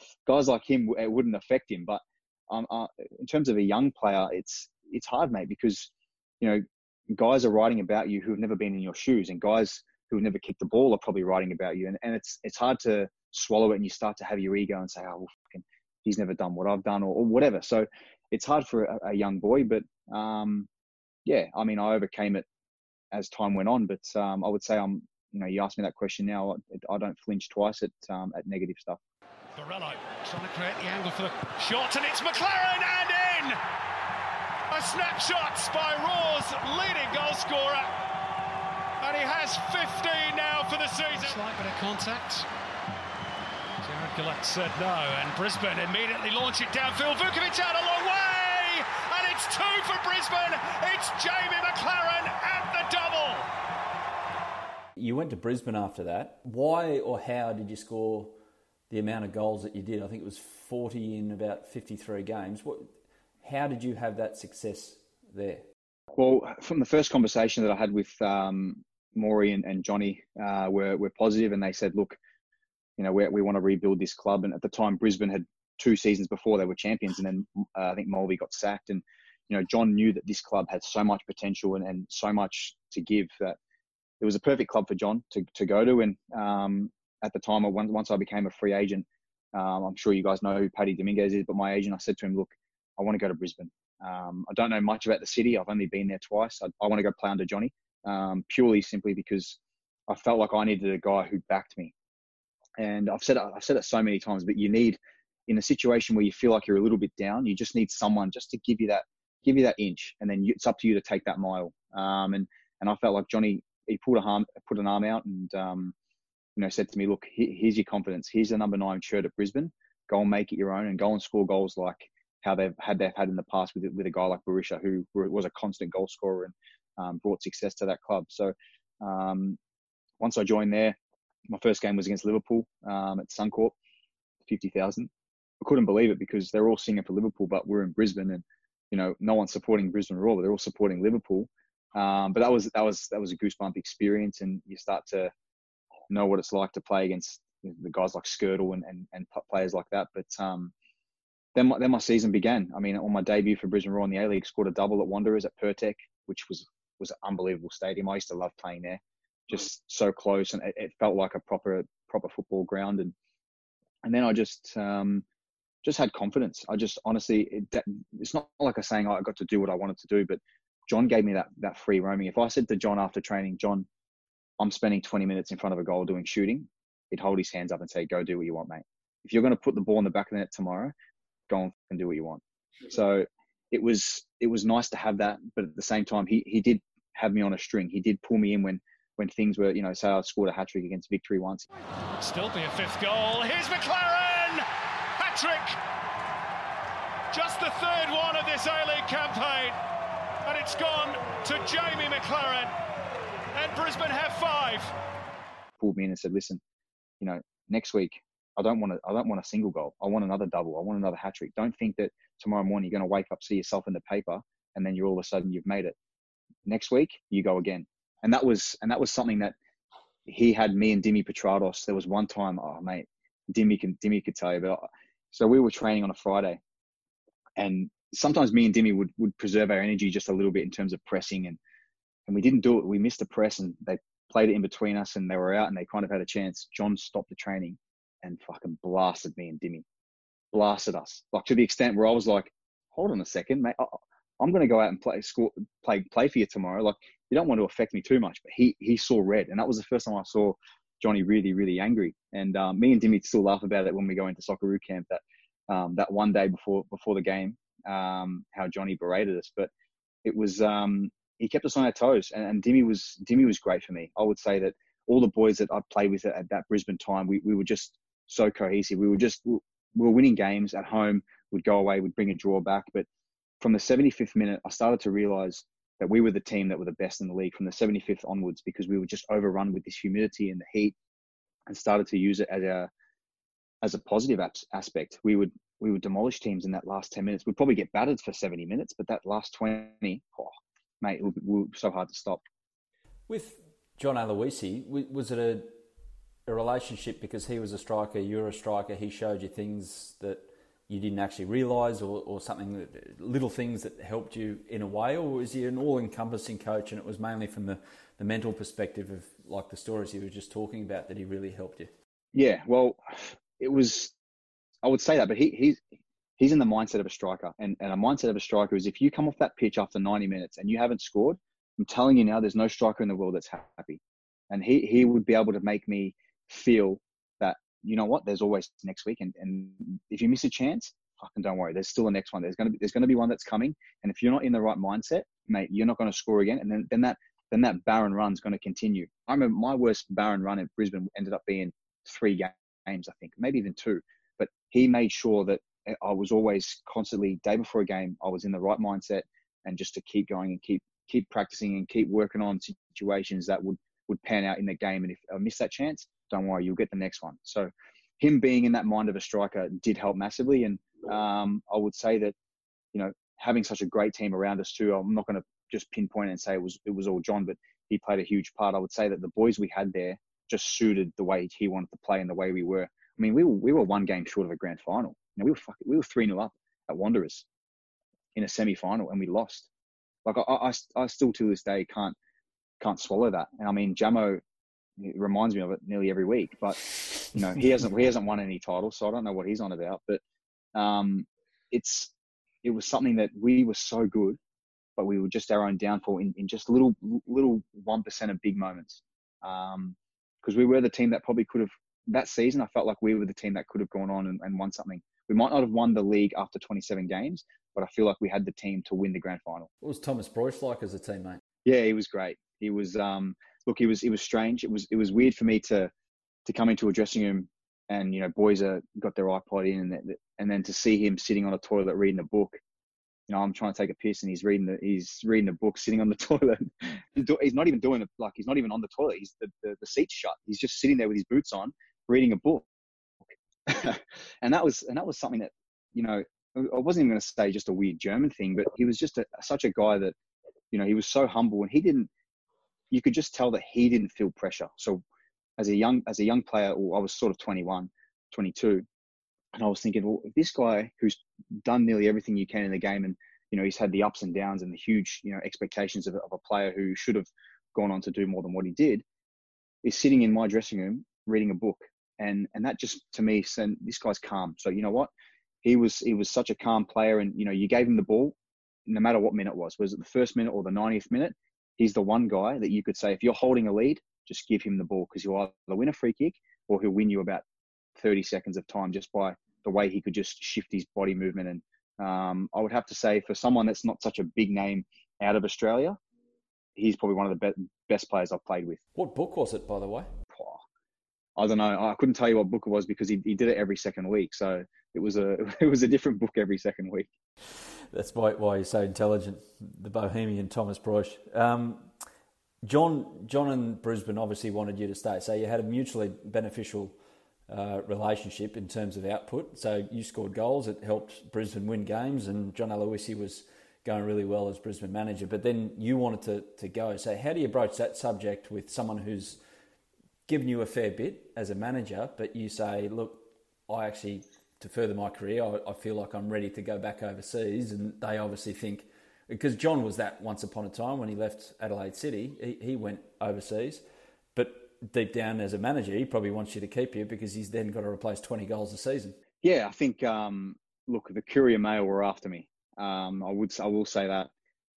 Speaker 4: it wouldn't affect him. But in terms of a young player, it's hard, mate, because guys are writing about you who have never been in your shoes, and guys who have never kicked the ball are probably writing about you, and it's hard to swallow it, and you start to have your ego and say, oh, well, fucking, he's never done what I've done, or whatever. So it's hard for a young boy, but yeah, I mean, I overcame it as time went on. But I would say you asked me that question now, I don't flinch twice at negative stuff.
Speaker 1: Borello trying to create the angle for the shot, and it's McLaren and in! A snapshot by Raw's leading goal scorer. And he has 15 now for the season. Slight bit of contact. Jared Gillett said no, and Brisbane immediately launch it downfield. Vukovic out a long way, and it's 2 for Brisbane. It's Jamie McLaren at the double.
Speaker 3: You went to Brisbane after that. Why or how did you score the amount of goals that you did? I think it was 40 in about 53 games. How did you have that success there?
Speaker 4: Well, from the first conversation that I had with Maury and Johnny, were positive, and they said, look, we want to rebuild this club. And at the time, Brisbane had 2 seasons before they were champions, and then I think Mulvey got sacked. And John knew that this club had so much potential and so much to give, that it was a perfect club for John to go to. And at the time, once I became a free agent, I'm sure you guys know who Paddy Dominguez is, but my agent, I said to him, look, I want to go to Brisbane. I don't know much about the city. I've only been there twice. I want to go play under Johnny, purely simply because I felt like I needed a guy who backed me. And I've said it so many times, but you need, in a situation where you feel like you're a little bit down, you just need someone just to give you that inch, and then it's up to you to take that mile. And I felt like Johnny, he put an arm out, and said to me, look, here's your confidence. Here's the number 9 shirt at Brisbane. Go and make it your own, and go and score goals like how they've had in the past with a guy like Berisha, who was a constant goal scorer and brought success to that club. So once I joined there, my first game was against Liverpool at Suncorp, 50,000. I couldn't believe it, because they're all singing for Liverpool, but we're in Brisbane, and no one's supporting Brisbane Roar, but they're all supporting Liverpool. But that was a goosebump experience, and you start to know what it's like to play against the guys like Skirtle and players like that. But then my season began. I mean, on my debut for Brisbane Roar in the A-League, scored a double at Wanderers at Pertec, which was an unbelievable stadium. I used to love playing there, just so close, and it felt like a proper football ground. And then I just had confidence. I just honestly, it's not like I'm saying I got to do what I wanted to do, but John gave me that free roaming. If I said to John after training, John, I'm spending 20 minutes in front of a goal doing shooting, he'd hold his hands up and say, go do what you want, mate. If you're going to put the ball in the back of the net tomorrow, go and do what you want. So it was nice to have that, but at the same time, he did have me on a string. He did pull me in when things were, say I scored a hat-trick against Victory once.
Speaker 1: Still be a 5th goal. Here's McLaren! Hat-trick! Just the 3rd one of this A-League campaign. And it's gone to Jamie McLaren. And Brisbane have 5.
Speaker 4: Pulled me in and said, listen, next week, I don't want a single goal. I want another double. I want another hat-trick. Don't think that tomorrow morning you're going to wake up, see yourself in the paper, and then you're all of a sudden you've made it. Next week, you go again. And that was something that he had me and Dimi Petrados. There was one time, oh mate, Dimi could tell you, but so we were training on a Friday, and sometimes me and Dimi would preserve our energy just a little bit in terms of pressing, and we didn't do it. We missed a press, and they played it in between us, and they were out, and they kind of had a chance. John stopped the training and fucking blasted me and Dimi, blasted us, like to the extent where I was like, hold on a second, mate. I'm going to go out and play for you tomorrow. Like, you don't want to affect me too much. But he saw red, and that was the first time I saw Johnny really, really angry. And me and Dimmy still laugh about it when we go into Socceroo camp, that one day before the game, how Johnny berated us. But it was he kept us on our toes, and Dimmy was great for me. I would say that all the boys that I played with at that Brisbane time, we were just so cohesive. We were winning games at home. We'd go away, we'd bring a draw back. But from the 75th minute, I started to realise that we were the team that were the best in the league from the 75th onwards, because we were just overrun with this humidity and the heat, and started to use it as a positive aspect. We would demolish teams in that last 10 minutes. We'd probably get battered for 70 minutes, but that last 20, mate, it was so hard to stop.
Speaker 3: With John Aloisi, was it a relationship because he was a striker, you're a striker, he showed you things that you didn't actually realise, or something, little things that helped you in a way, or was he an all-encompassing coach and it was mainly from the mental perspective of, like, the stories he was just talking about, that he really helped you?
Speaker 4: Yeah, well, it was, I would say that, but he's in the mindset of a striker, and a mindset of a striker is, if you come off that pitch after 90 minutes and you haven't scored, I'm telling you now, there's no striker in the world that's happy. And he would be able to make me feel that, you know what, there's always next week, and if you miss a chance, fucking don't worry, there's still a next one. There's gonna be one that's coming, and if you're not in the right mindset, mate, you're not going to score again, and then that barren run's going to continue. I remember my worst barren run at Brisbane ended up being 3 games, I think, maybe even 2. But he made sure that I was always constantly, day before a game, I was in the right mindset, and just to keep going and keep practicing and keep working on situations that would pan out in the game. And if I miss that chance, don't worry, you'll get the next one. So him being in that mind of a striker did help massively. And I would say that, you know, having such a great team around us too, I'm not going to just pinpoint and say it was all John, but he played a huge part. I would say that the boys we had there just suited the way he wanted to play and the way we were. I mean, we were 1 game short of a grand final. You know, we were 3-0 up at Wanderers in a semi-final, and we lost. Like, I still to this day can't swallow that. And I mean, Jamo, it reminds me of it nearly every week, but you know, he hasn't won any titles, so I don't know what he's on about. But it was something that we were so good, but we were just our own downfall in just little 1% of big moments. Because we were the team that probably could have, that season, I felt like we were the team that could have gone on and won something. We might not have won the league after 27 games, but I feel like we had the team to win the grand final.
Speaker 3: What was Thomas Broich like as a teammate?
Speaker 4: Yeah, he was great. He was, look, it was strange. It was weird for me to come into a dressing room and, you know, boys got their iPod in, and then to see him sitting on a toilet reading a book. You know, I'm trying to take a piss and he's reading a book sitting on the toilet. He's not even doing it, like, he's not even on the toilet. He's the seat's shut. He's just sitting there with his boots on, reading a book. and that was something that, you know, I wasn't even going to say just a weird German thing, but he was just such a guy that, you know, he was so humble, and you could just tell that he didn't feel pressure. So as a young player, well, I was sort of 21, 22. And I was thinking, well, if this guy who's done nearly everything you can in the game, and, you know, he's had the ups and downs and the huge, you know, expectations of a player who should have gone on to do more than what he did, is sitting in my dressing room reading a book. And that just, to me, said, this guy's calm. So, you know what? He was such a calm player, and, you know, you gave him the ball, no matter what minute was it the first minute or the 90th minute, he's the one guy that you could say, if you're holding a lead, just give him the ball, because he'll either win a free kick or he'll win you about 30 seconds of time just by the way he could just shift his body movement. And I would have to say, for someone that's not such a big name out of Australia, he's probably one of the best players I've played with.
Speaker 3: What book was it, by the way?
Speaker 4: I don't know. I couldn't tell you what book it was, because he did it every second week. So it was a different book every second week.
Speaker 3: That's why you're so intelligent, the Bohemian Thomas Broich. John and Brisbane obviously wanted you to stay. So you had a mutually beneficial relationship in terms of output. So you scored goals. It helped Brisbane win games, and John Aloisi was going really well as Brisbane manager. But then you wanted to go. So how do you broach that subject with someone who's given you a fair bit as a manager, but you say, look, I actually, to further my career, I feel like I'm ready to go back overseas. And they obviously think, because John was that once upon a time when he left Adelaide City, he went overseas. But deep down as a manager, he probably wants you to keep you, because he's then got to replace 20 goals a season.
Speaker 4: Yeah, I think, look, the Courier Mail were after me. I will say that.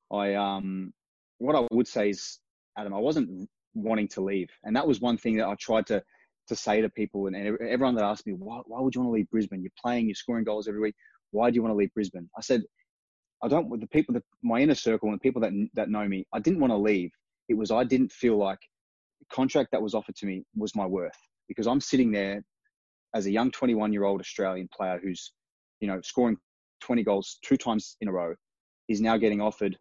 Speaker 4: What I would say is, Adam, I wasn't wanting to leave, and that was one thing that I tried to say to people and everyone that asked me, why would you want to leave Brisbane? You're playing, you're scoring goals every week. Why do you want to leave Brisbane? I said, I don't. The people that my inner circle and the people that know me, I didn't want to leave. It was I didn't feel like the contract that was offered to me was my worth, because I'm sitting there as a young 21-year-old Australian player who's, scoring 20 goals 2 times in a row, is now getting offered,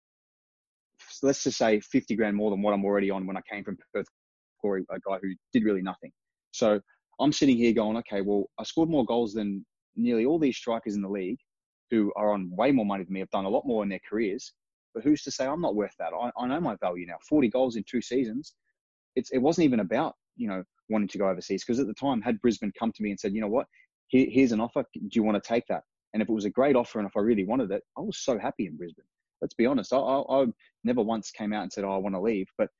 Speaker 4: let's just say, 50 grand more than what I'm already on when I came from Perth, Corey, a guy who did really nothing. So I'm sitting here going, okay, well, I scored more goals than nearly all these strikers in the league who are on way more money than me, have done a lot more in their careers. But who's to say I'm not worth that? I know my value now. 40 goals in 2 seasons. It wasn't even about, wanting to go overseas, because at the time, had Brisbane come to me and said, you know what, here's an offer. Do you want to take that? And if it was a great offer and if I really wanted it, I was so happy in Brisbane. Let's be honest. I never once came out and said, oh, I want to leave. But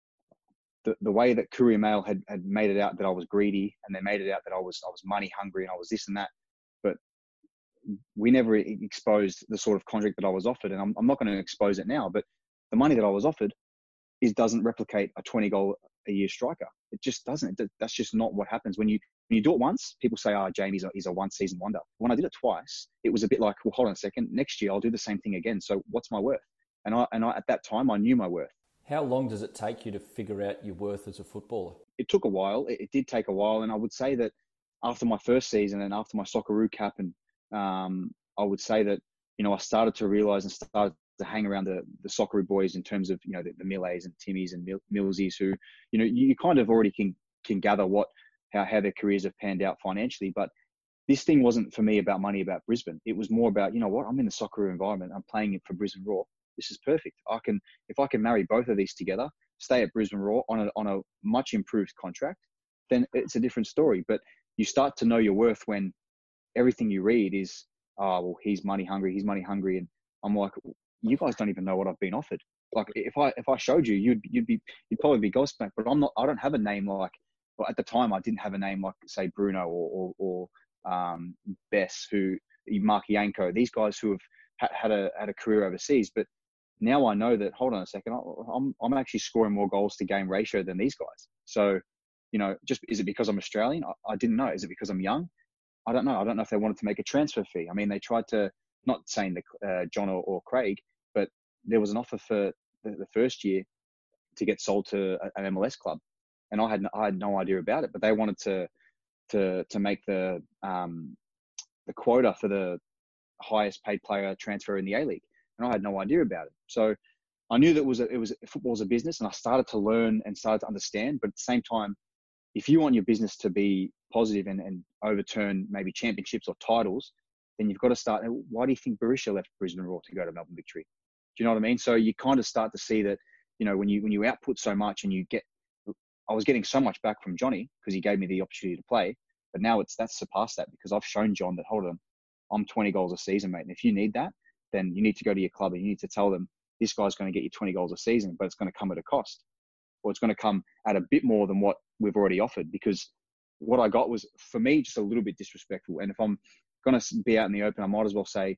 Speaker 4: the way that Courier Mail had made it out that I was greedy, and they made it out that I was money hungry and I was this and that. But we never exposed the sort of contract that I was offered. And I'm not going to expose it now, but the money that I was offered doesn't replicate a 20 goal a year striker. It just doesn't. That's just not what happens. When you do it once, people say, oh, Jamie's a one season wonder. When I did it twice, it was a bit like, well, hold on a second, next year I'll do the same thing again. So what's my worth? And I at that time, I knew my worth.
Speaker 3: How long does it take you to figure out your worth as a footballer?
Speaker 4: It took a while. It did take a while. And I would say that after my first season and after my Socceroo cap, and I would say that, I started to realize and started to hang around the Socceroo boys in terms of, the Millets and Timmies and Millsies who, you kind of already can gather how their careers have panned out financially. But this thing wasn't for me about money, about Brisbane. It was more about, I'm in the Socceroo environment. I'm playing it for Brisbane Roar. This is perfect. If I can marry both of these together, stay at Brisbane Roar on a much improved contract, then it's a different story. But you start to know your worth when everything you read is, oh, well, he's money hungry. And I'm like, you guys don't even know what I've been offered. Like if I showed you, you'd probably be gobsmacked. But I don't have a name like, well, at the time I didn't have a name like, say, Bruno or Bess, Mark Yanko, these guys who have had a career overseas. But now I know that, hold on a second, I'm actually scoring more goals to game ratio than these guys. So, just, is it because I'm Australian? I didn't know. Is it because I'm young? I don't know. I don't know if they wanted to make a transfer fee. I mean, they tried to, not saying that John or Craig, but there was an offer for the first year to get sold to an MLS club, and I had no idea about it. But they wanted to make the quota for the highest paid player transfer in the A-League, and I had no idea about it. So I knew that football was a business, and I started to learn and started to understand. But at the same time, if you want your business to be positive and overturn maybe championships or titles, then you've got to start. Why do you think Berisha left Brisbane Roar to go to Melbourne Victory? Do you know what I mean? So you kind of start to see that, when you output so much and I was getting so much back from Johnny because he gave me the opportunity to play, but now that's surpassed that, because I've shown John that, hold on, I'm 20 goals a season, mate. And if you need that, then you need to go to your club and you need to tell them, this guy's going to get you 20 goals a season, but it's going to come at a cost, or it's going to come at a bit more than what we've already offered, because what I got was, for me, just a little bit disrespectful. And if I'm going to be out in the open, I might as well say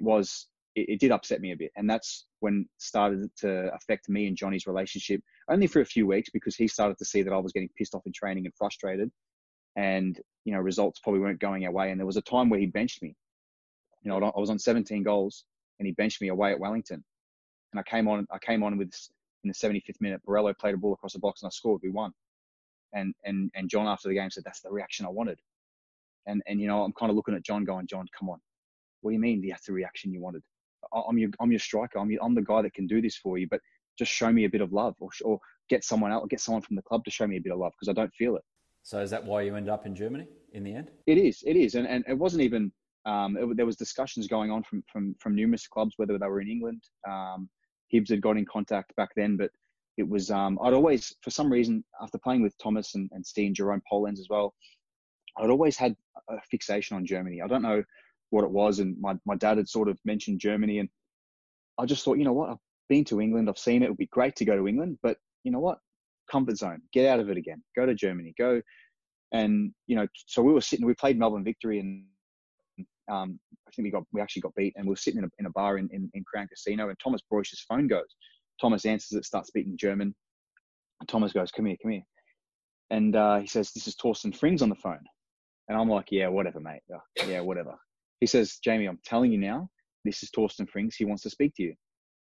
Speaker 4: it did upset me a bit. And that's when it started to affect me and Johnny's relationship, only for a few weeks, because he started to see that I was getting pissed off in training and frustrated, and, results probably weren't going our way. And there was a time where he benched me. I was on 17 goals and he benched me away at Wellington. And I came on with, in the 75th minute, Borrello played a ball across the box and I scored. We won. And John, after the game, said, that's the reaction I wanted. And I'm kind of looking at John going, John, come on. What do you mean that's the reaction you wanted? I'm your striker. I'm the guy that can do this for you, but just show me a bit of love, or get someone else, get someone from the club to show me a bit of love, because I don't feel it.
Speaker 3: So is that why you ended up in Germany in the end?
Speaker 4: It is. And it wasn't even, there was discussions going on from numerous clubs, whether they were in England. Hibs had got in contact back then, but it was, I'd always, for some reason, after playing with Thomas and Steen, Jerome Polenz as well, I'd always had a fixation on Germany. I don't know what it was. And my dad had sort of mentioned Germany, and I just thought, you know what, I've been to England, I've seen it. It would be great to go to England, but you know what? Comfort zone, get out of it again, go to Germany, go. And, so we were sitting, we played Melbourne Victory, and I think we actually got beat, and we were sitting in a bar in Crown Casino, and Thomas Broich's phone goes. Thomas answers it, starts speaking German. And Thomas goes, come here. And he says, this is Torsten Frings on the phone. And I'm like, yeah, whatever, mate. Yeah, whatever. He says, Jamie, I'm telling you now, this is Torsten Frings. He wants to speak to you.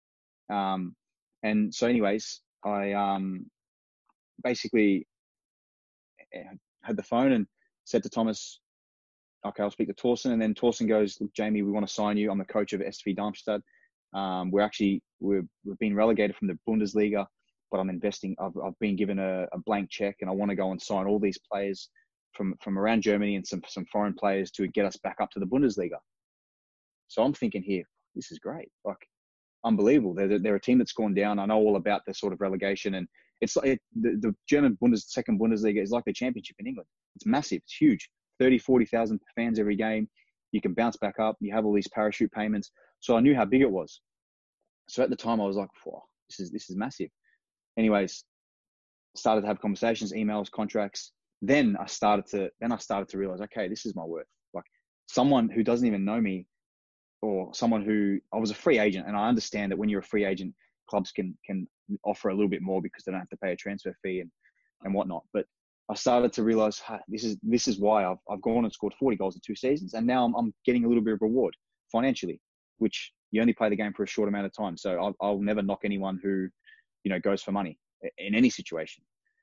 Speaker 4: And so anyways, I basically had the phone and said to Thomas, okay, I'll speak to Torsten. And then Torsten goes, look, Jamie, we want to sign you. I'm the coach of SV Darmstadt. We've been relegated from the Bundesliga, but I'm investing. I've been given a blank check, and I want to go and sign all these players from around Germany and some foreign players to get us back up to the Bundesliga. So I'm thinking here, this is great, like unbelievable. They're a team that's gone down. I know all about the sort of relegation, and it's like the German second Bundesliga is like the championship in England. It's massive. It's huge. 30, 40,000 fans every game. You can bounce back up. You have all these parachute payments. So I knew how big it was. So at the time I was like, whoa, this is massive. Anyways, started to have conversations, emails, contracts. Then I started to realize, okay, this is my worth. Like someone who doesn't even know me, or someone who I was a free agent. And I understand that when you're a free agent, clubs can offer a little bit more because they don't have to pay a transfer fee and whatnot. But I started to realize, this is why I've gone and scored 40 goals in 2 seasons. And now I'm getting a little bit of reward financially, which you only play the game for a short amount of time. So I'll never knock anyone who, goes for money in any situation.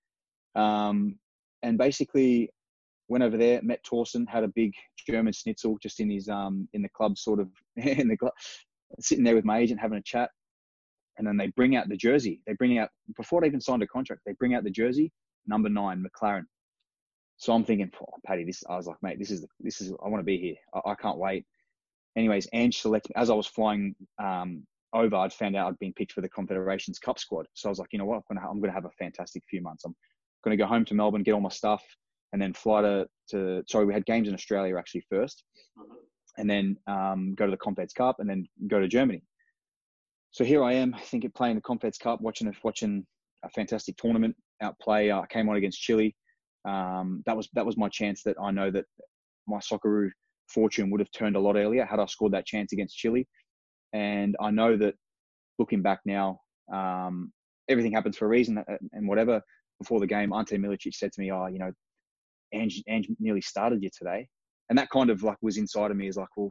Speaker 4: And basically went over there, met Torsten, had a big German schnitzel just in his, in the club, sort of in the club, sitting there with my agent, having a chat. And then they bring out the jersey. Before they even signed a contract, they bring out the jersey, number 9, McLaren. So I'm thinking, Paddy, I was like, mate, this is, I want to be here. I can't wait. Anyways, Ange selected me. As I was flying over, I'd found out I'd been picked for the Confederations Cup squad. So I was like, you know what? I'm going to have a fantastic few months. I'm going to go home to Melbourne, get all my stuff, and then fly sorry, we had games in Australia actually first, and then go to the Confeds Cup, and then go to Germany. So here I am, playing the Confeds Cup, watching a fantastic tournament outplay. I came on against Chile. That was my chance. That I know that my Socceroo fortune would have turned a lot earlier had I scored that chance against Chile. And I know that looking back now, everything happens for a reason, and whatever. Before the game, Ante Milicic said to me, Ange nearly started you today. And that kind of like was inside of me, is like, well,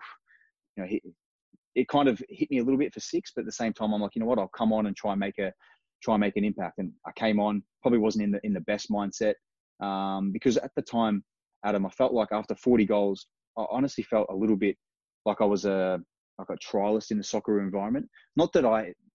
Speaker 4: it kind of hit me a little bit for 6, but at the same time, I'm like, you know what, I'll come on and try and make an impact. And I came on, probably wasn't in the best mindset, because at the time, Adam, I felt like after 40 goals, I honestly felt a little bit like I was a trialist in the soccer environment. Not that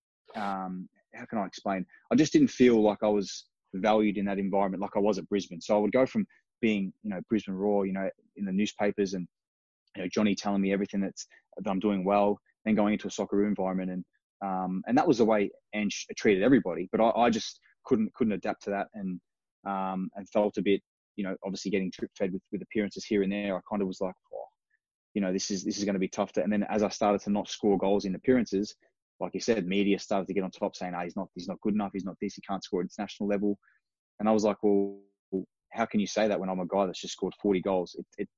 Speaker 4: how can I explain? I just didn't feel like I was valued in that environment like I was at Brisbane. So I would go from being, Brisbane Roar, in the newspapers, and Johnny telling me everything that I'm doing well, then going into a soccer environment, and that was the way Ange treated everybody. But I just couldn't adapt to that, and felt a bit, obviously getting drip fed with appearances here and there. I kind of was like, this is going to be tough. And then as I started to not score goals in appearances, like you said, media started to get on top saying, he's not good enough. He's not this. He can't score at international level. And I was like, well, how can you say that when I'm a guy that's just scored 40 goals?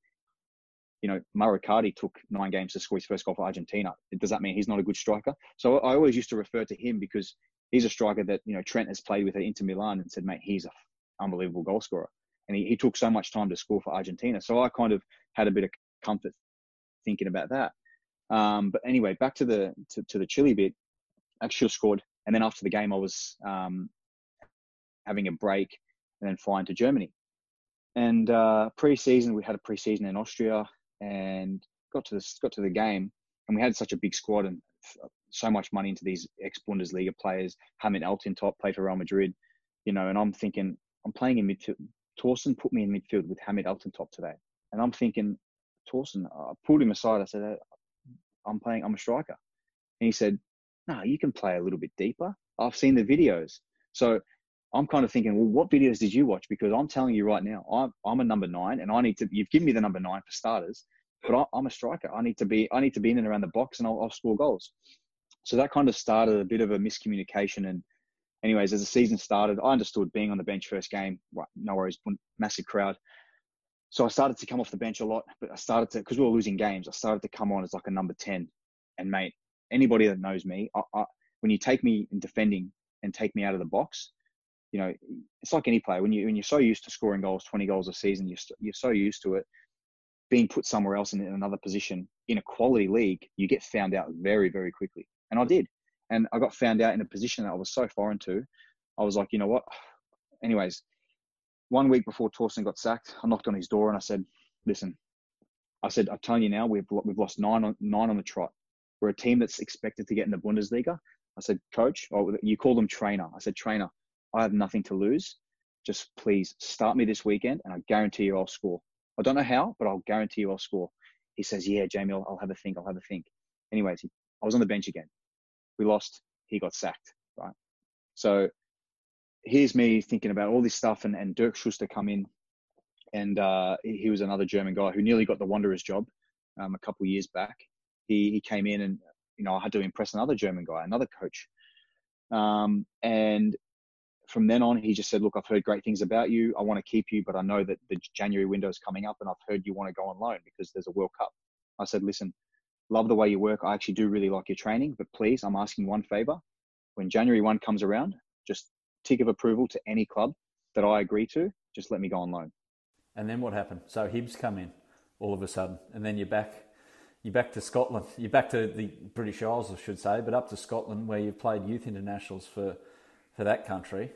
Speaker 4: Mauro Icardi took 9 games to score his first goal for Argentina. Does that mean he's not a good striker? So I always used to refer to him because he's a striker that, Trent has played with at Inter Milan and said, mate, he's an unbelievable goal scorer. And he took so much time to score for Argentina. So I kind of had a bit of comfort thinking about that. But anyway, back to the Chile bit. I should have scored. And then after the game, I was having a break and then flying to Germany. And pre-season, we had a pre-season in Austria, and got to the game, and we had such a big squad and so much money into these ex-Bundesliga players. Hamid Altintop played for Real Madrid, and I'm thinking, I'm playing in midfield. Torsten put me in midfield with Hamid Altintop today. And I'm thinking, Torsten, I pulled him aside. I said, I'm a striker. And he said, no, you can play a little bit deeper. I've seen the videos. So I'm kind of thinking, well, what videos did you watch? Because I'm telling you right now, I'm a number 9, and you've given me the number 9 for starters, but I'm a striker. I need to be in and around the box, and I'll score goals. So that kind of started a bit of a miscommunication. And anyways, as the season started, I understood being on the bench first game, no worries, massive crowd. So I started to come off the bench a lot, but because we were losing games, I started to come on as like a number 10. And mate, anybody that knows me, when you take me in defending and take me out of the box, it's like any player. When you're so used to scoring goals, 20 goals a season, you're so used to it. Being put somewhere else in another position in a quality league, you get found out very, very quickly. And I did. And I got found out in a position that I was so foreign to. I was like, you know what? Anyways, 1 week before Torsten got sacked, I knocked on his door and I said, listen, I'm telling you now, we've lost nine on the trot. We're a team that's expected to get in the Bundesliga. I said, coach, you call them trainer. I said, trainer, I have nothing to lose. Just please start me this weekend and I guarantee you I'll score. I don't know how, but I'll guarantee you I'll score. He says, yeah, Jamie, I'll have a think. Anyways, I was on the bench again. We lost. He got sacked, right? So here's me thinking about all this stuff, and Dirk Schuster come in, and he was another German guy who nearly got the Wanderers job a couple of years back. He came in, and I had to impress another German guy, another coach. And from then on, he just said, look, I've heard great things about you. I want to keep you, but I know that the January window is coming up, and I've heard you want to go on loan because there's a World Cup. I said, listen, love the way you work. I actually do really like your training, but please, I'm asking one favor. When January 1 comes around, just tick of approval to any club that I agree to, just let me go on loan.
Speaker 3: And then what happened? So Hibs come in all of a sudden, and then you're back to Scotland. You're back to the British Isles, I should say, but up to Scotland where you've played youth internationals for that country.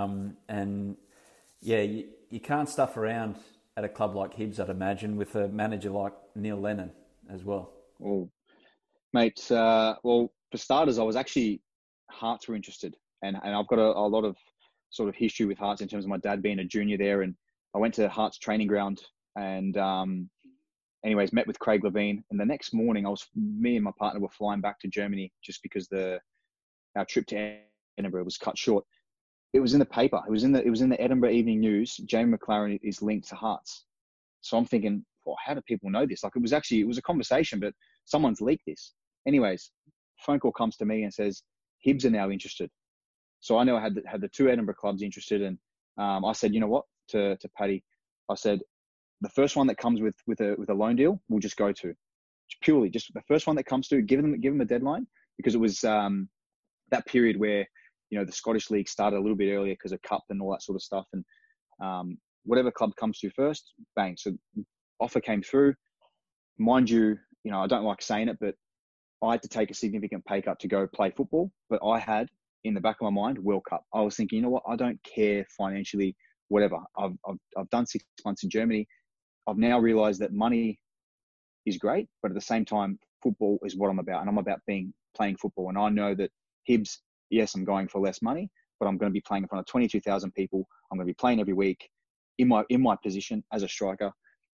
Speaker 3: And yeah, you can't stuff around at a club like Hibs, I'd imagine, with a manager like Neil Lennon as well.
Speaker 4: Well, mate, for starters, I was actually, Hearts were interested. And I've got a lot of sort of history with Hearts in terms of my dad being a junior there. And I went to Hearts training ground and anyways, met with Craig Levine. And the next morning, me and my partner were flying back to Germany just because our trip to Edinburgh was cut short. It was in the paper. It was in the Edinburgh Evening News. Jamie Maclaren is linked to Hearts. So I'm thinking, well, how do people know this? Like it was a conversation, but someone's leaked this. Anyways, phone call comes to me and says, Hibs are now interested. So I know I had the two Edinburgh clubs interested, and I said, you know what, to Paddy, I said, the first one that comes with a loan deal, we'll just go to. Purely, just the first one that comes to, give them a deadline, because it was that period where the Scottish League started a little bit earlier because of Cup and all that sort of stuff, and whatever club comes to first, bang. So offer came through. Mind you, I don't like saying it, but I had to take a significant pay cut to go play football, but I had in the back of my mind World Cup. I was thinking, you know what, I don't care financially, whatever. I've done 6 months in Germany. I've now realised that money is great, but at the same time, football is what I'm about, and I'm about playing football. And I know that Hibs, yes, I'm going for less money, but I'm going to be playing in front of 22,000 people. I'm going to be playing every week in my position as a striker.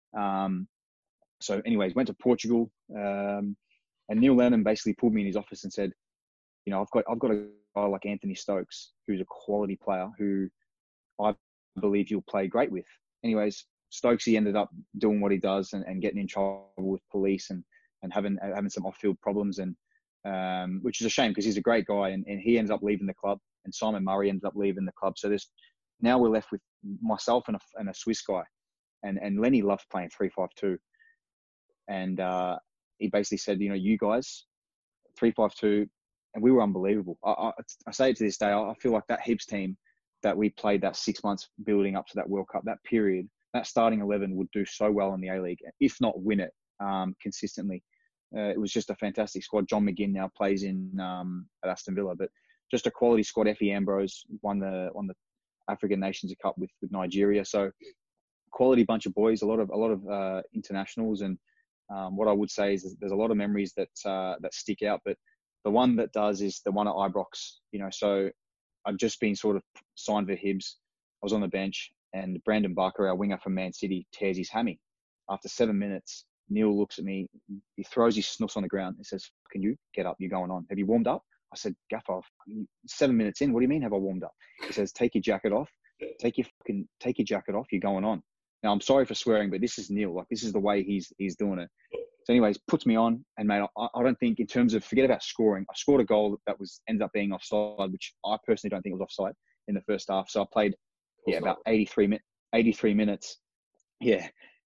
Speaker 4: So anyways, went to Portugal, and Neil Lennon basically pulled me in his office and said, I've got a guy like Anthony Stokes, who's a quality player who I believe you'll play great with. Anyways, Stokes, he ended up doing what he does and getting in trouble with police and having some off-field problems, and which is a shame because he's a great guy, and he ends up leaving the club, and Simon Murray ends up leaving the club. So now we're left with myself and a Swiss guy, and Lenny loved playing 3-5-2, and he basically said, you guys 3-5-2, and we were unbelievable. I say it to this day. I feel like that Hibs team that we played that 6 months building up to that World Cup, that period, that starting 11 would do so well in the A-League, if not win it consistently. It was just a fantastic squad. John McGinn now plays at Aston Villa, but just a quality squad. Effie Ambrose won the African Nations Cup with Nigeria. So quality bunch of boys, a lot of internationals, and what I would say is there's a lot of memories that stick out, but the one that does is the one at Ibrox. So I've just been sort of signed for Hibs. I was on the bench, and Brandon Barker, our winger from Man City, tears his hammy. After 7 minutes, Neil looks at me, he throws his snuffs on the ground and says, "Can you get up? You're going on. Have you warmed up?" I said, "Gaffer, 7 minutes in, what do you mean have I warmed up?" He says, "Take your jacket off. Take your jacket off. You're going on." Now, I'm sorry for swearing, but this is Neil. Like, this is the way he's doing it. So anyways, puts me on, and mate, I don't think in terms of, forget about scoring. I scored a goal that ended up being offside, which I personally don't think was offside in the first half. So I played, about 83 minutes. Yeah.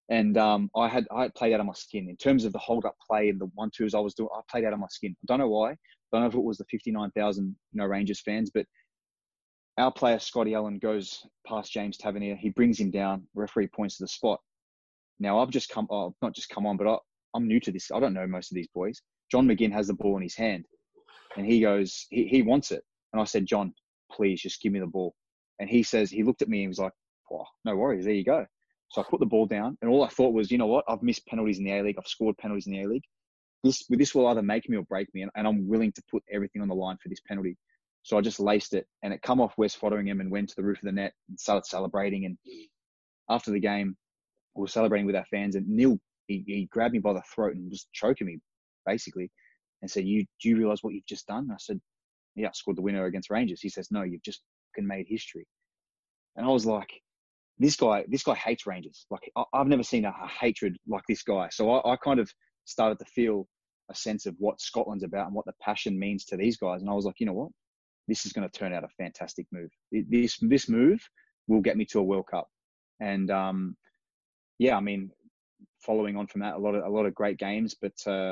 Speaker 4: And I had played out of my skin in terms of the hold up play and the 1-2s I was doing. I played out of my skin. I don't know why. I don't know if it was the 59,000 Rangers fans, but our player Scotty Allen goes past James Tavernier. He brings him down. Referee points to the spot. Now I've just come. Oh, not just come on, but I'm new to this. I don't know most of these boys. John McGinn has the ball in his hand, and he goes. He wants it, and I said, John, please just give me the ball. And he says, he looked at me and was like, oh, no worries. There you go. So I put the ball down, and all I thought was, you know what? I've missed penalties in the A-League. I've scored penalties in the A-League. This will either make me or break me, and I'm willing to put everything on the line for this penalty. So I just laced it, and it come off West Fotheringham and went to the roof of the net and started celebrating. And after the game, we were celebrating with our fans, and Neil, he grabbed me by the throat and was choking me, basically, and said, do you realise what you've just done? And I said, yeah, I scored the winner against Rangers. He says, no, you've just fucking made history. And I was like, this guy hates Rangers. Like, I've never seen a hatred like this guy. So I kind of started to feel a sense of what Scotland's about and what the passion means to these guys. And I was like, you know what? This is going to turn out a fantastic move. This move will get me to a World Cup. And yeah, I mean, following on from that, a lot of great games. But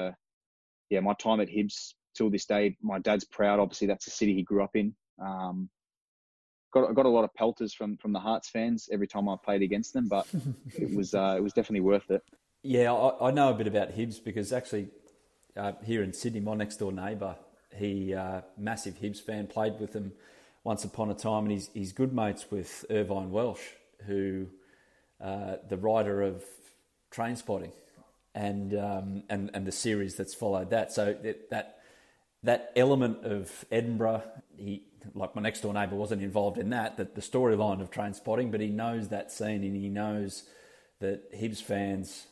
Speaker 4: yeah, my time at Hibs till this day, my dad's proud. Obviously, that's the city he grew up in. Got a lot of pelters from the Hearts fans every time I played against them, but it was definitely worth it.
Speaker 3: Yeah, I know a bit about Hibs because actually here in Sydney, my next door neighbour, he massive Hibs fan, played with them once upon a time, and he's good mates with Irvine Welsh, who the writer of Trainspotting, and the series that's followed that. So that element of Edinburgh, like my next door neighbour wasn't involved in that the storyline of Trainspotting, but he knows that scene, and he knows that Hibs fans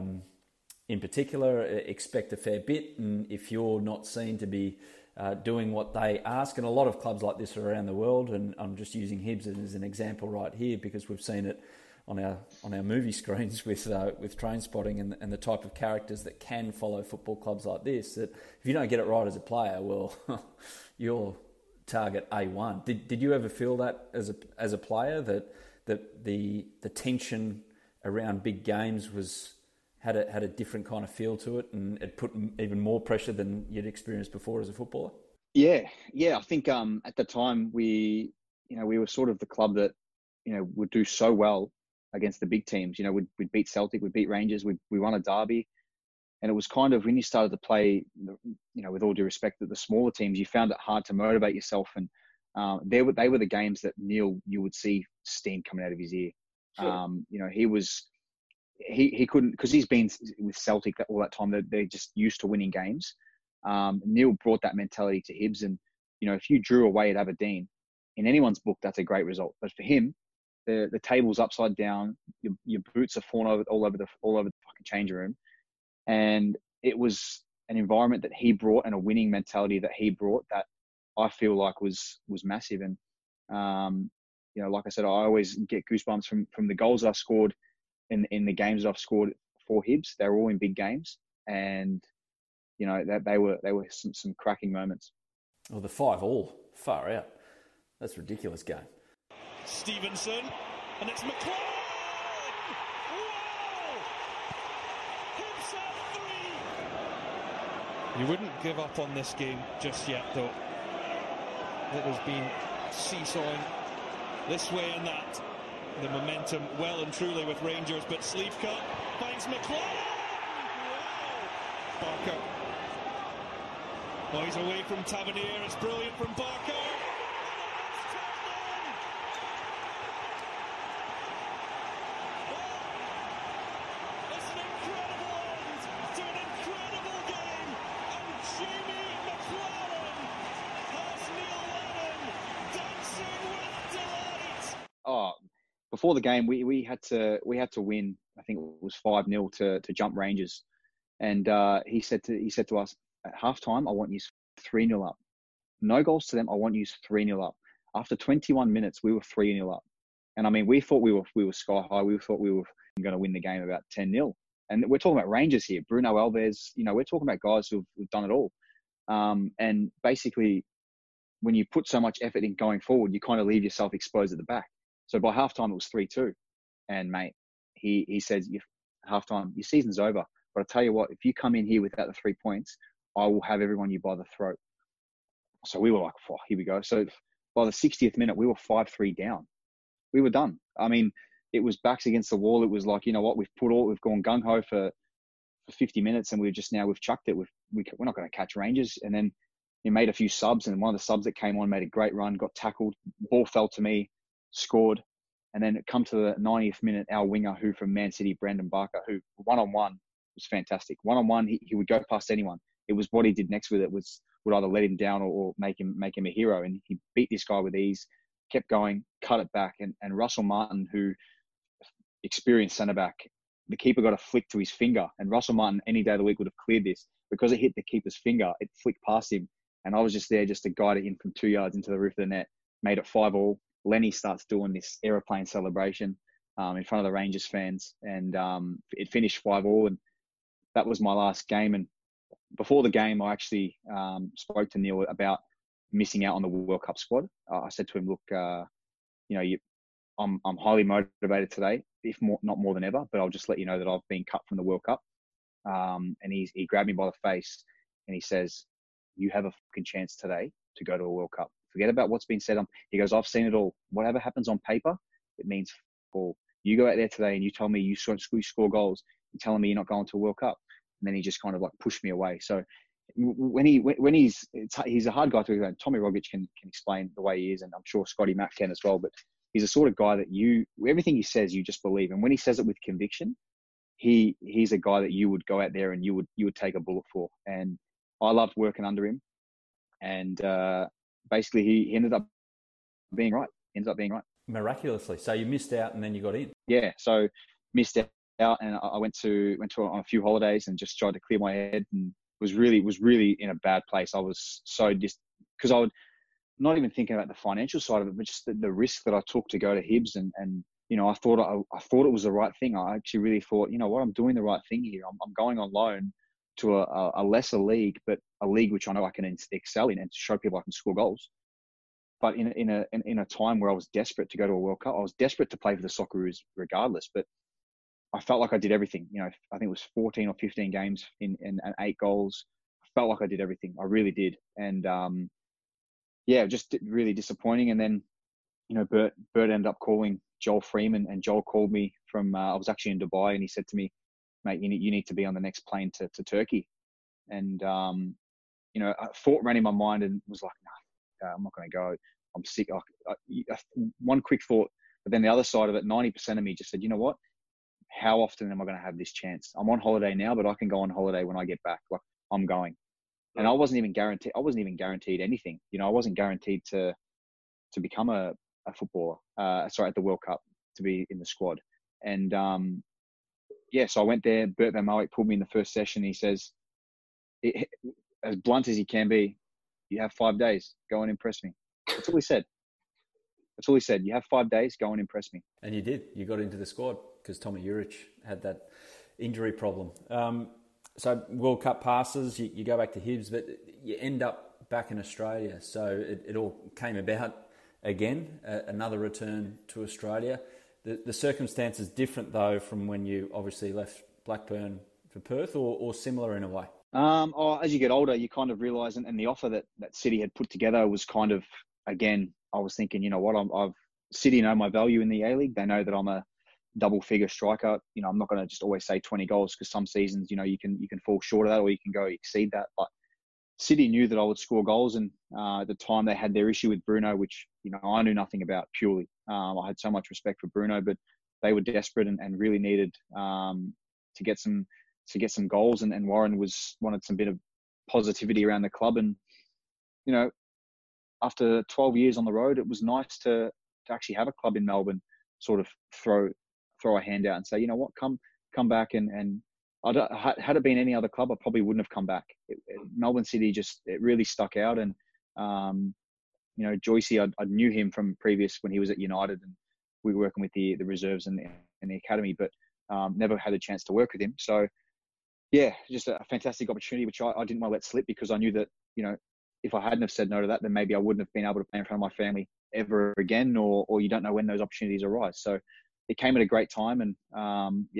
Speaker 3: in particular expect a fair bit, and if you're not seen to be doing what they ask, and a lot of clubs like this are around the world, and I'm just using Hibs as an example right here because we've seen it on our movie screens with Trainspotting and the type of characters that can follow football clubs like this, that if you don't get it right as a player, well, you're target A1. Did you ever feel that as a player that the tension around big games had a different kind of feel to it, and it put even more pressure than you'd experienced before as a footballer?
Speaker 4: Yeah. I think at the time we were sort of the club that would do so well against the big teams. We'd beat Celtic, we'd beat Rangers, we won a derby, and it was kind of when you started to play, with all due respect, the smaller teams, you found it hard to motivate yourself, and they were the games that Neil, you would see steam coming out of his ear. Sure. He couldn't, because he's been with Celtic all that time. They're just used to winning games. Neil brought that mentality to Hibs, and if you drew away at Aberdeen, in anyone's book, that's a great result. But for him, the table's upside down. Your boots are falling all over the fucking change room, and it was an environment that he brought and a winning mentality that he brought that I feel like was massive. And like I said, I always get goosebumps from the goals I've scored in the games that I've scored for Hibs. They're all in big games, and that they were some cracking moments.
Speaker 3: Well, the 5-5 far out. That's a ridiculous game.
Speaker 2: Stevenson, and it's McLaren. Whoa! Hibs have 3. You wouldn't give up on this game just yet, though. It has been seesawing this way and that. The momentum well and truly with Rangers, but Slivka finds McLaren. Wow! Barker. Oh, he's away from Tavernier. It's brilliant from Barker. It's an incredible end to an incredible game, and Jamie McLaren has Neil Lennon dancing with delight.
Speaker 4: Oh, before the game, we had to win. I think it was 5-0 to jump Rangers, and he said to us at halftime, I want you 3-0 up. No goals to them. I want you 3-0 up. After 21 minutes, we were 3-0 up, and I mean, we thought we were sky high. We thought we were going to win the game about 10-0, and we're talking about Rangers here. Bruno Alves, we're talking about guys who've done it all, and basically, when you put so much effort in going forward, you kind of leave yourself exposed at the back. So by halftime, it was 3-2. And mate, he says, halftime, your season's over. But I tell you what, if you come in here without the 3 points, I will have everyone you by the throat. So we were like, oh, here we go. So by the 60th minute, we were 5-3 down. We were done. I mean, it was backs against the wall. It was like, you know what, we've gone gung-ho for 50 minutes and we've chucked it. We're not going to catch Rangers. And then he made a few subs, and one of the subs that came on made a great run, got tackled, ball fell to me, scored. And then it come to the 90th minute, our winger, who from Man City, Brandon Barker, who one-on-one was fantastic. One-on-one, he would go past anyone. It was what he did next with it would either let him down or make him a hero. And he beat this guy with ease, kept going, cut it back. And Russell Martin, who experienced centre back, the keeper got a flick to his finger, and Russell Martin any day of the week would have cleared this. Because it hit the keeper's finger, it flicked past him. And I was just there just to guide it in from 2 yards into the roof of the net, made it 5-5. Lenny starts doing this aeroplane celebration in front of the Rangers fans, and it finished 5-5. And that was my last game. And before the game, I actually spoke to Neil about missing out on the World Cup squad. I said to him, look, I'm highly motivated today, if not more than ever, but I'll just let you know that I've been cut from the World Cup. And he grabbed me by the face and he says, you have a fucking chance today to go to a World Cup. Forget about what's been said. He goes, I've seen it all. Whatever happens on paper, it means all. You go out there today and you tell me you score goals. You're telling me you're not going to a World Cup. And then he just kind of like pushed me away. So when he's a hard guy to explain. Tommy Rogic can explain the way he is, and I'm sure Scotty Mack can as well. But he's the sort of guy that everything he says, you just believe. And when he says it with conviction, he's a guy that you would go out there and you would take a bullet for. And I loved working under him. And basically he ended up being right.
Speaker 3: Miraculously. So you missed out and then you got in.
Speaker 4: Yeah. So missed out, and I went on a few holidays and just tried to clear my head, and was really in a bad place. I was so because I would not even thinking about the financial side of it, but just the risk that I took to go to Hibs, and you know, I thought it was the right thing. I actually really thought, you know what, I'm doing the right thing here. I'm going on loan to a lesser league, but a league which I know I can excel in and to show people I can score goals. But in a time where I was desperate to go to a World Cup, I was desperate to play for the Socceroos regardless. But I felt like I did everything. You know, I think it was 14 or 15 games in 8 goals. I felt like I did everything. I really did. And just really disappointing. And then, you know, Bert ended up calling Joel Freeman, and Joel called me from, I was actually in Dubai, and he said to me, mate, you need to be on the next plane to Turkey. And, you know, a thought ran in my mind and was like, no, I'm not going to go. I'm sick. One quick thought, but then the other side of it, 90% of me just said, you know what? How often am I going to have this chance? I'm on holiday now, but I can go on holiday when I get back. Like, I'm going. And I wasn't even guaranteed anything. You know, I wasn't guaranteed to become a footballer, at the World Cup, to be in the squad. And, so I went there. Bert Van Marwijk pulled me in the first session. He says, as blunt as he can be, you have 5 days. Go and impress me. That's all he said. You have 5 days. Go and impress me.
Speaker 3: And you did. You got into the squad because Tommy Juric had that injury problem. So World Cup passes, you go back to Hibs, but you end up back in Australia. So it all came about again, another return to Australia. The circumstances different, though, from when you obviously left Blackburn for Perth, or similar in a way?
Speaker 4: As you get older, you kind of realise, and the offer that City had put together was kind of, again, I was thinking, you know what, City know my value in the A-League. They know that I'm a double-figure striker. You know, I'm not going to just always say 20 goals, because some seasons, you know, you can fall short of that, or you can go exceed that. But City knew that I would score goals, and at the time they had their issue with Bruno, which, you know, I knew nothing about purely. I had so much respect for Bruno, but they were desperate and really needed to get some goals, and Warren wanted some bit of positivity around the club. And, you know, after 12 years on the road, it was nice to actually have a club in Melbourne sort of throw a hand out and say, you know what, come back. And had it been any other club, I probably wouldn't have come back. Melbourne City it really stuck out. And, you know, Joycey, I knew him from previous when he was at United, and we were working with the reserves and the academy, but never had a chance to work with him. So, yeah, just a fantastic opportunity, which I didn't want to let slip, because I knew that, you know, if I hadn't have said no to that, then maybe I wouldn't have been able to play in front of my family ever again, or you don't know when those opportunities arise. So it came at a great time, and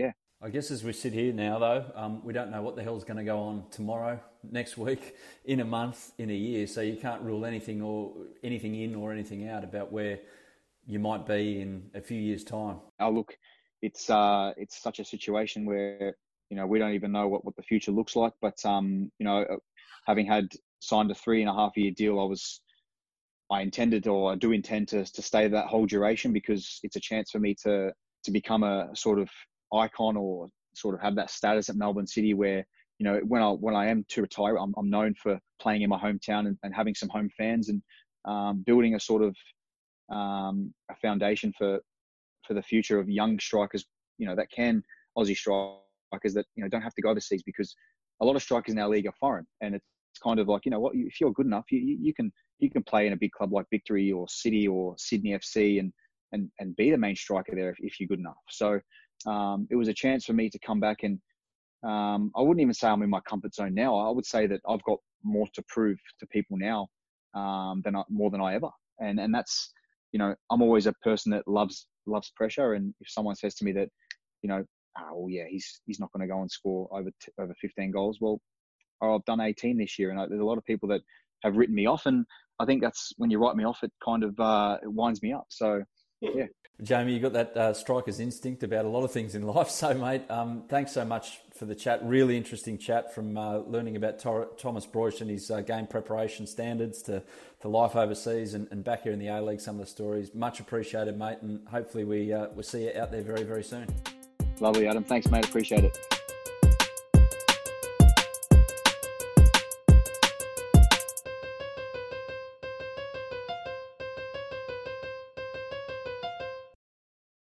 Speaker 3: I guess as we sit here now, though, we don't know what the hell's going to go on tomorrow, next week, in a month, in a year. So you can't rule anything in or anything out about where you might be in a few years' time.
Speaker 4: Oh, look, it's such a situation where, you know, we don't even know what the future looks like. But you know, having signed a 3.5-year deal, I intended, or I do intend to stay that whole duration, because it's a chance for me to become a sort of icon, or sort of have that status at Melbourne City where, you know, when I am to retire, I'm known for playing in my hometown and having some home fans, and building a sort of a foundation for the future of young strikers, you know, Aussie strikers that, you know, don't have to go overseas, because a lot of strikers in our league are foreign, and it's kind of like, you know what, if you're good enough, you can play in a big club like Victory or City or Sydney FC and be the main striker there if you're good enough. So it was a chance for me to come back, and I wouldn't even say I'm in my comfort zone now. I would say that I've got more to prove to people now more than I ever. And that's, you know, I'm always a person that loves pressure. And if someone says to me that, you know, oh yeah, he's not going to go and score over 15 goals, well, I've done 18 this year, and there's a lot of people that have written me off, and I think that's when you write me off, it kind of it winds me up. So yeah.
Speaker 3: Jamie, you got that striker's instinct about a lot of things in life. So, mate, thanks so much for the chat. Really interesting chat, from learning about Thomas Broich and his game preparation standards to life overseas and back here in the A-League, some of the stories. Much appreciated, mate, and hopefully we'll see you out there very, very soon.
Speaker 4: Lovely, Adam. Thanks, mate. Appreciate it.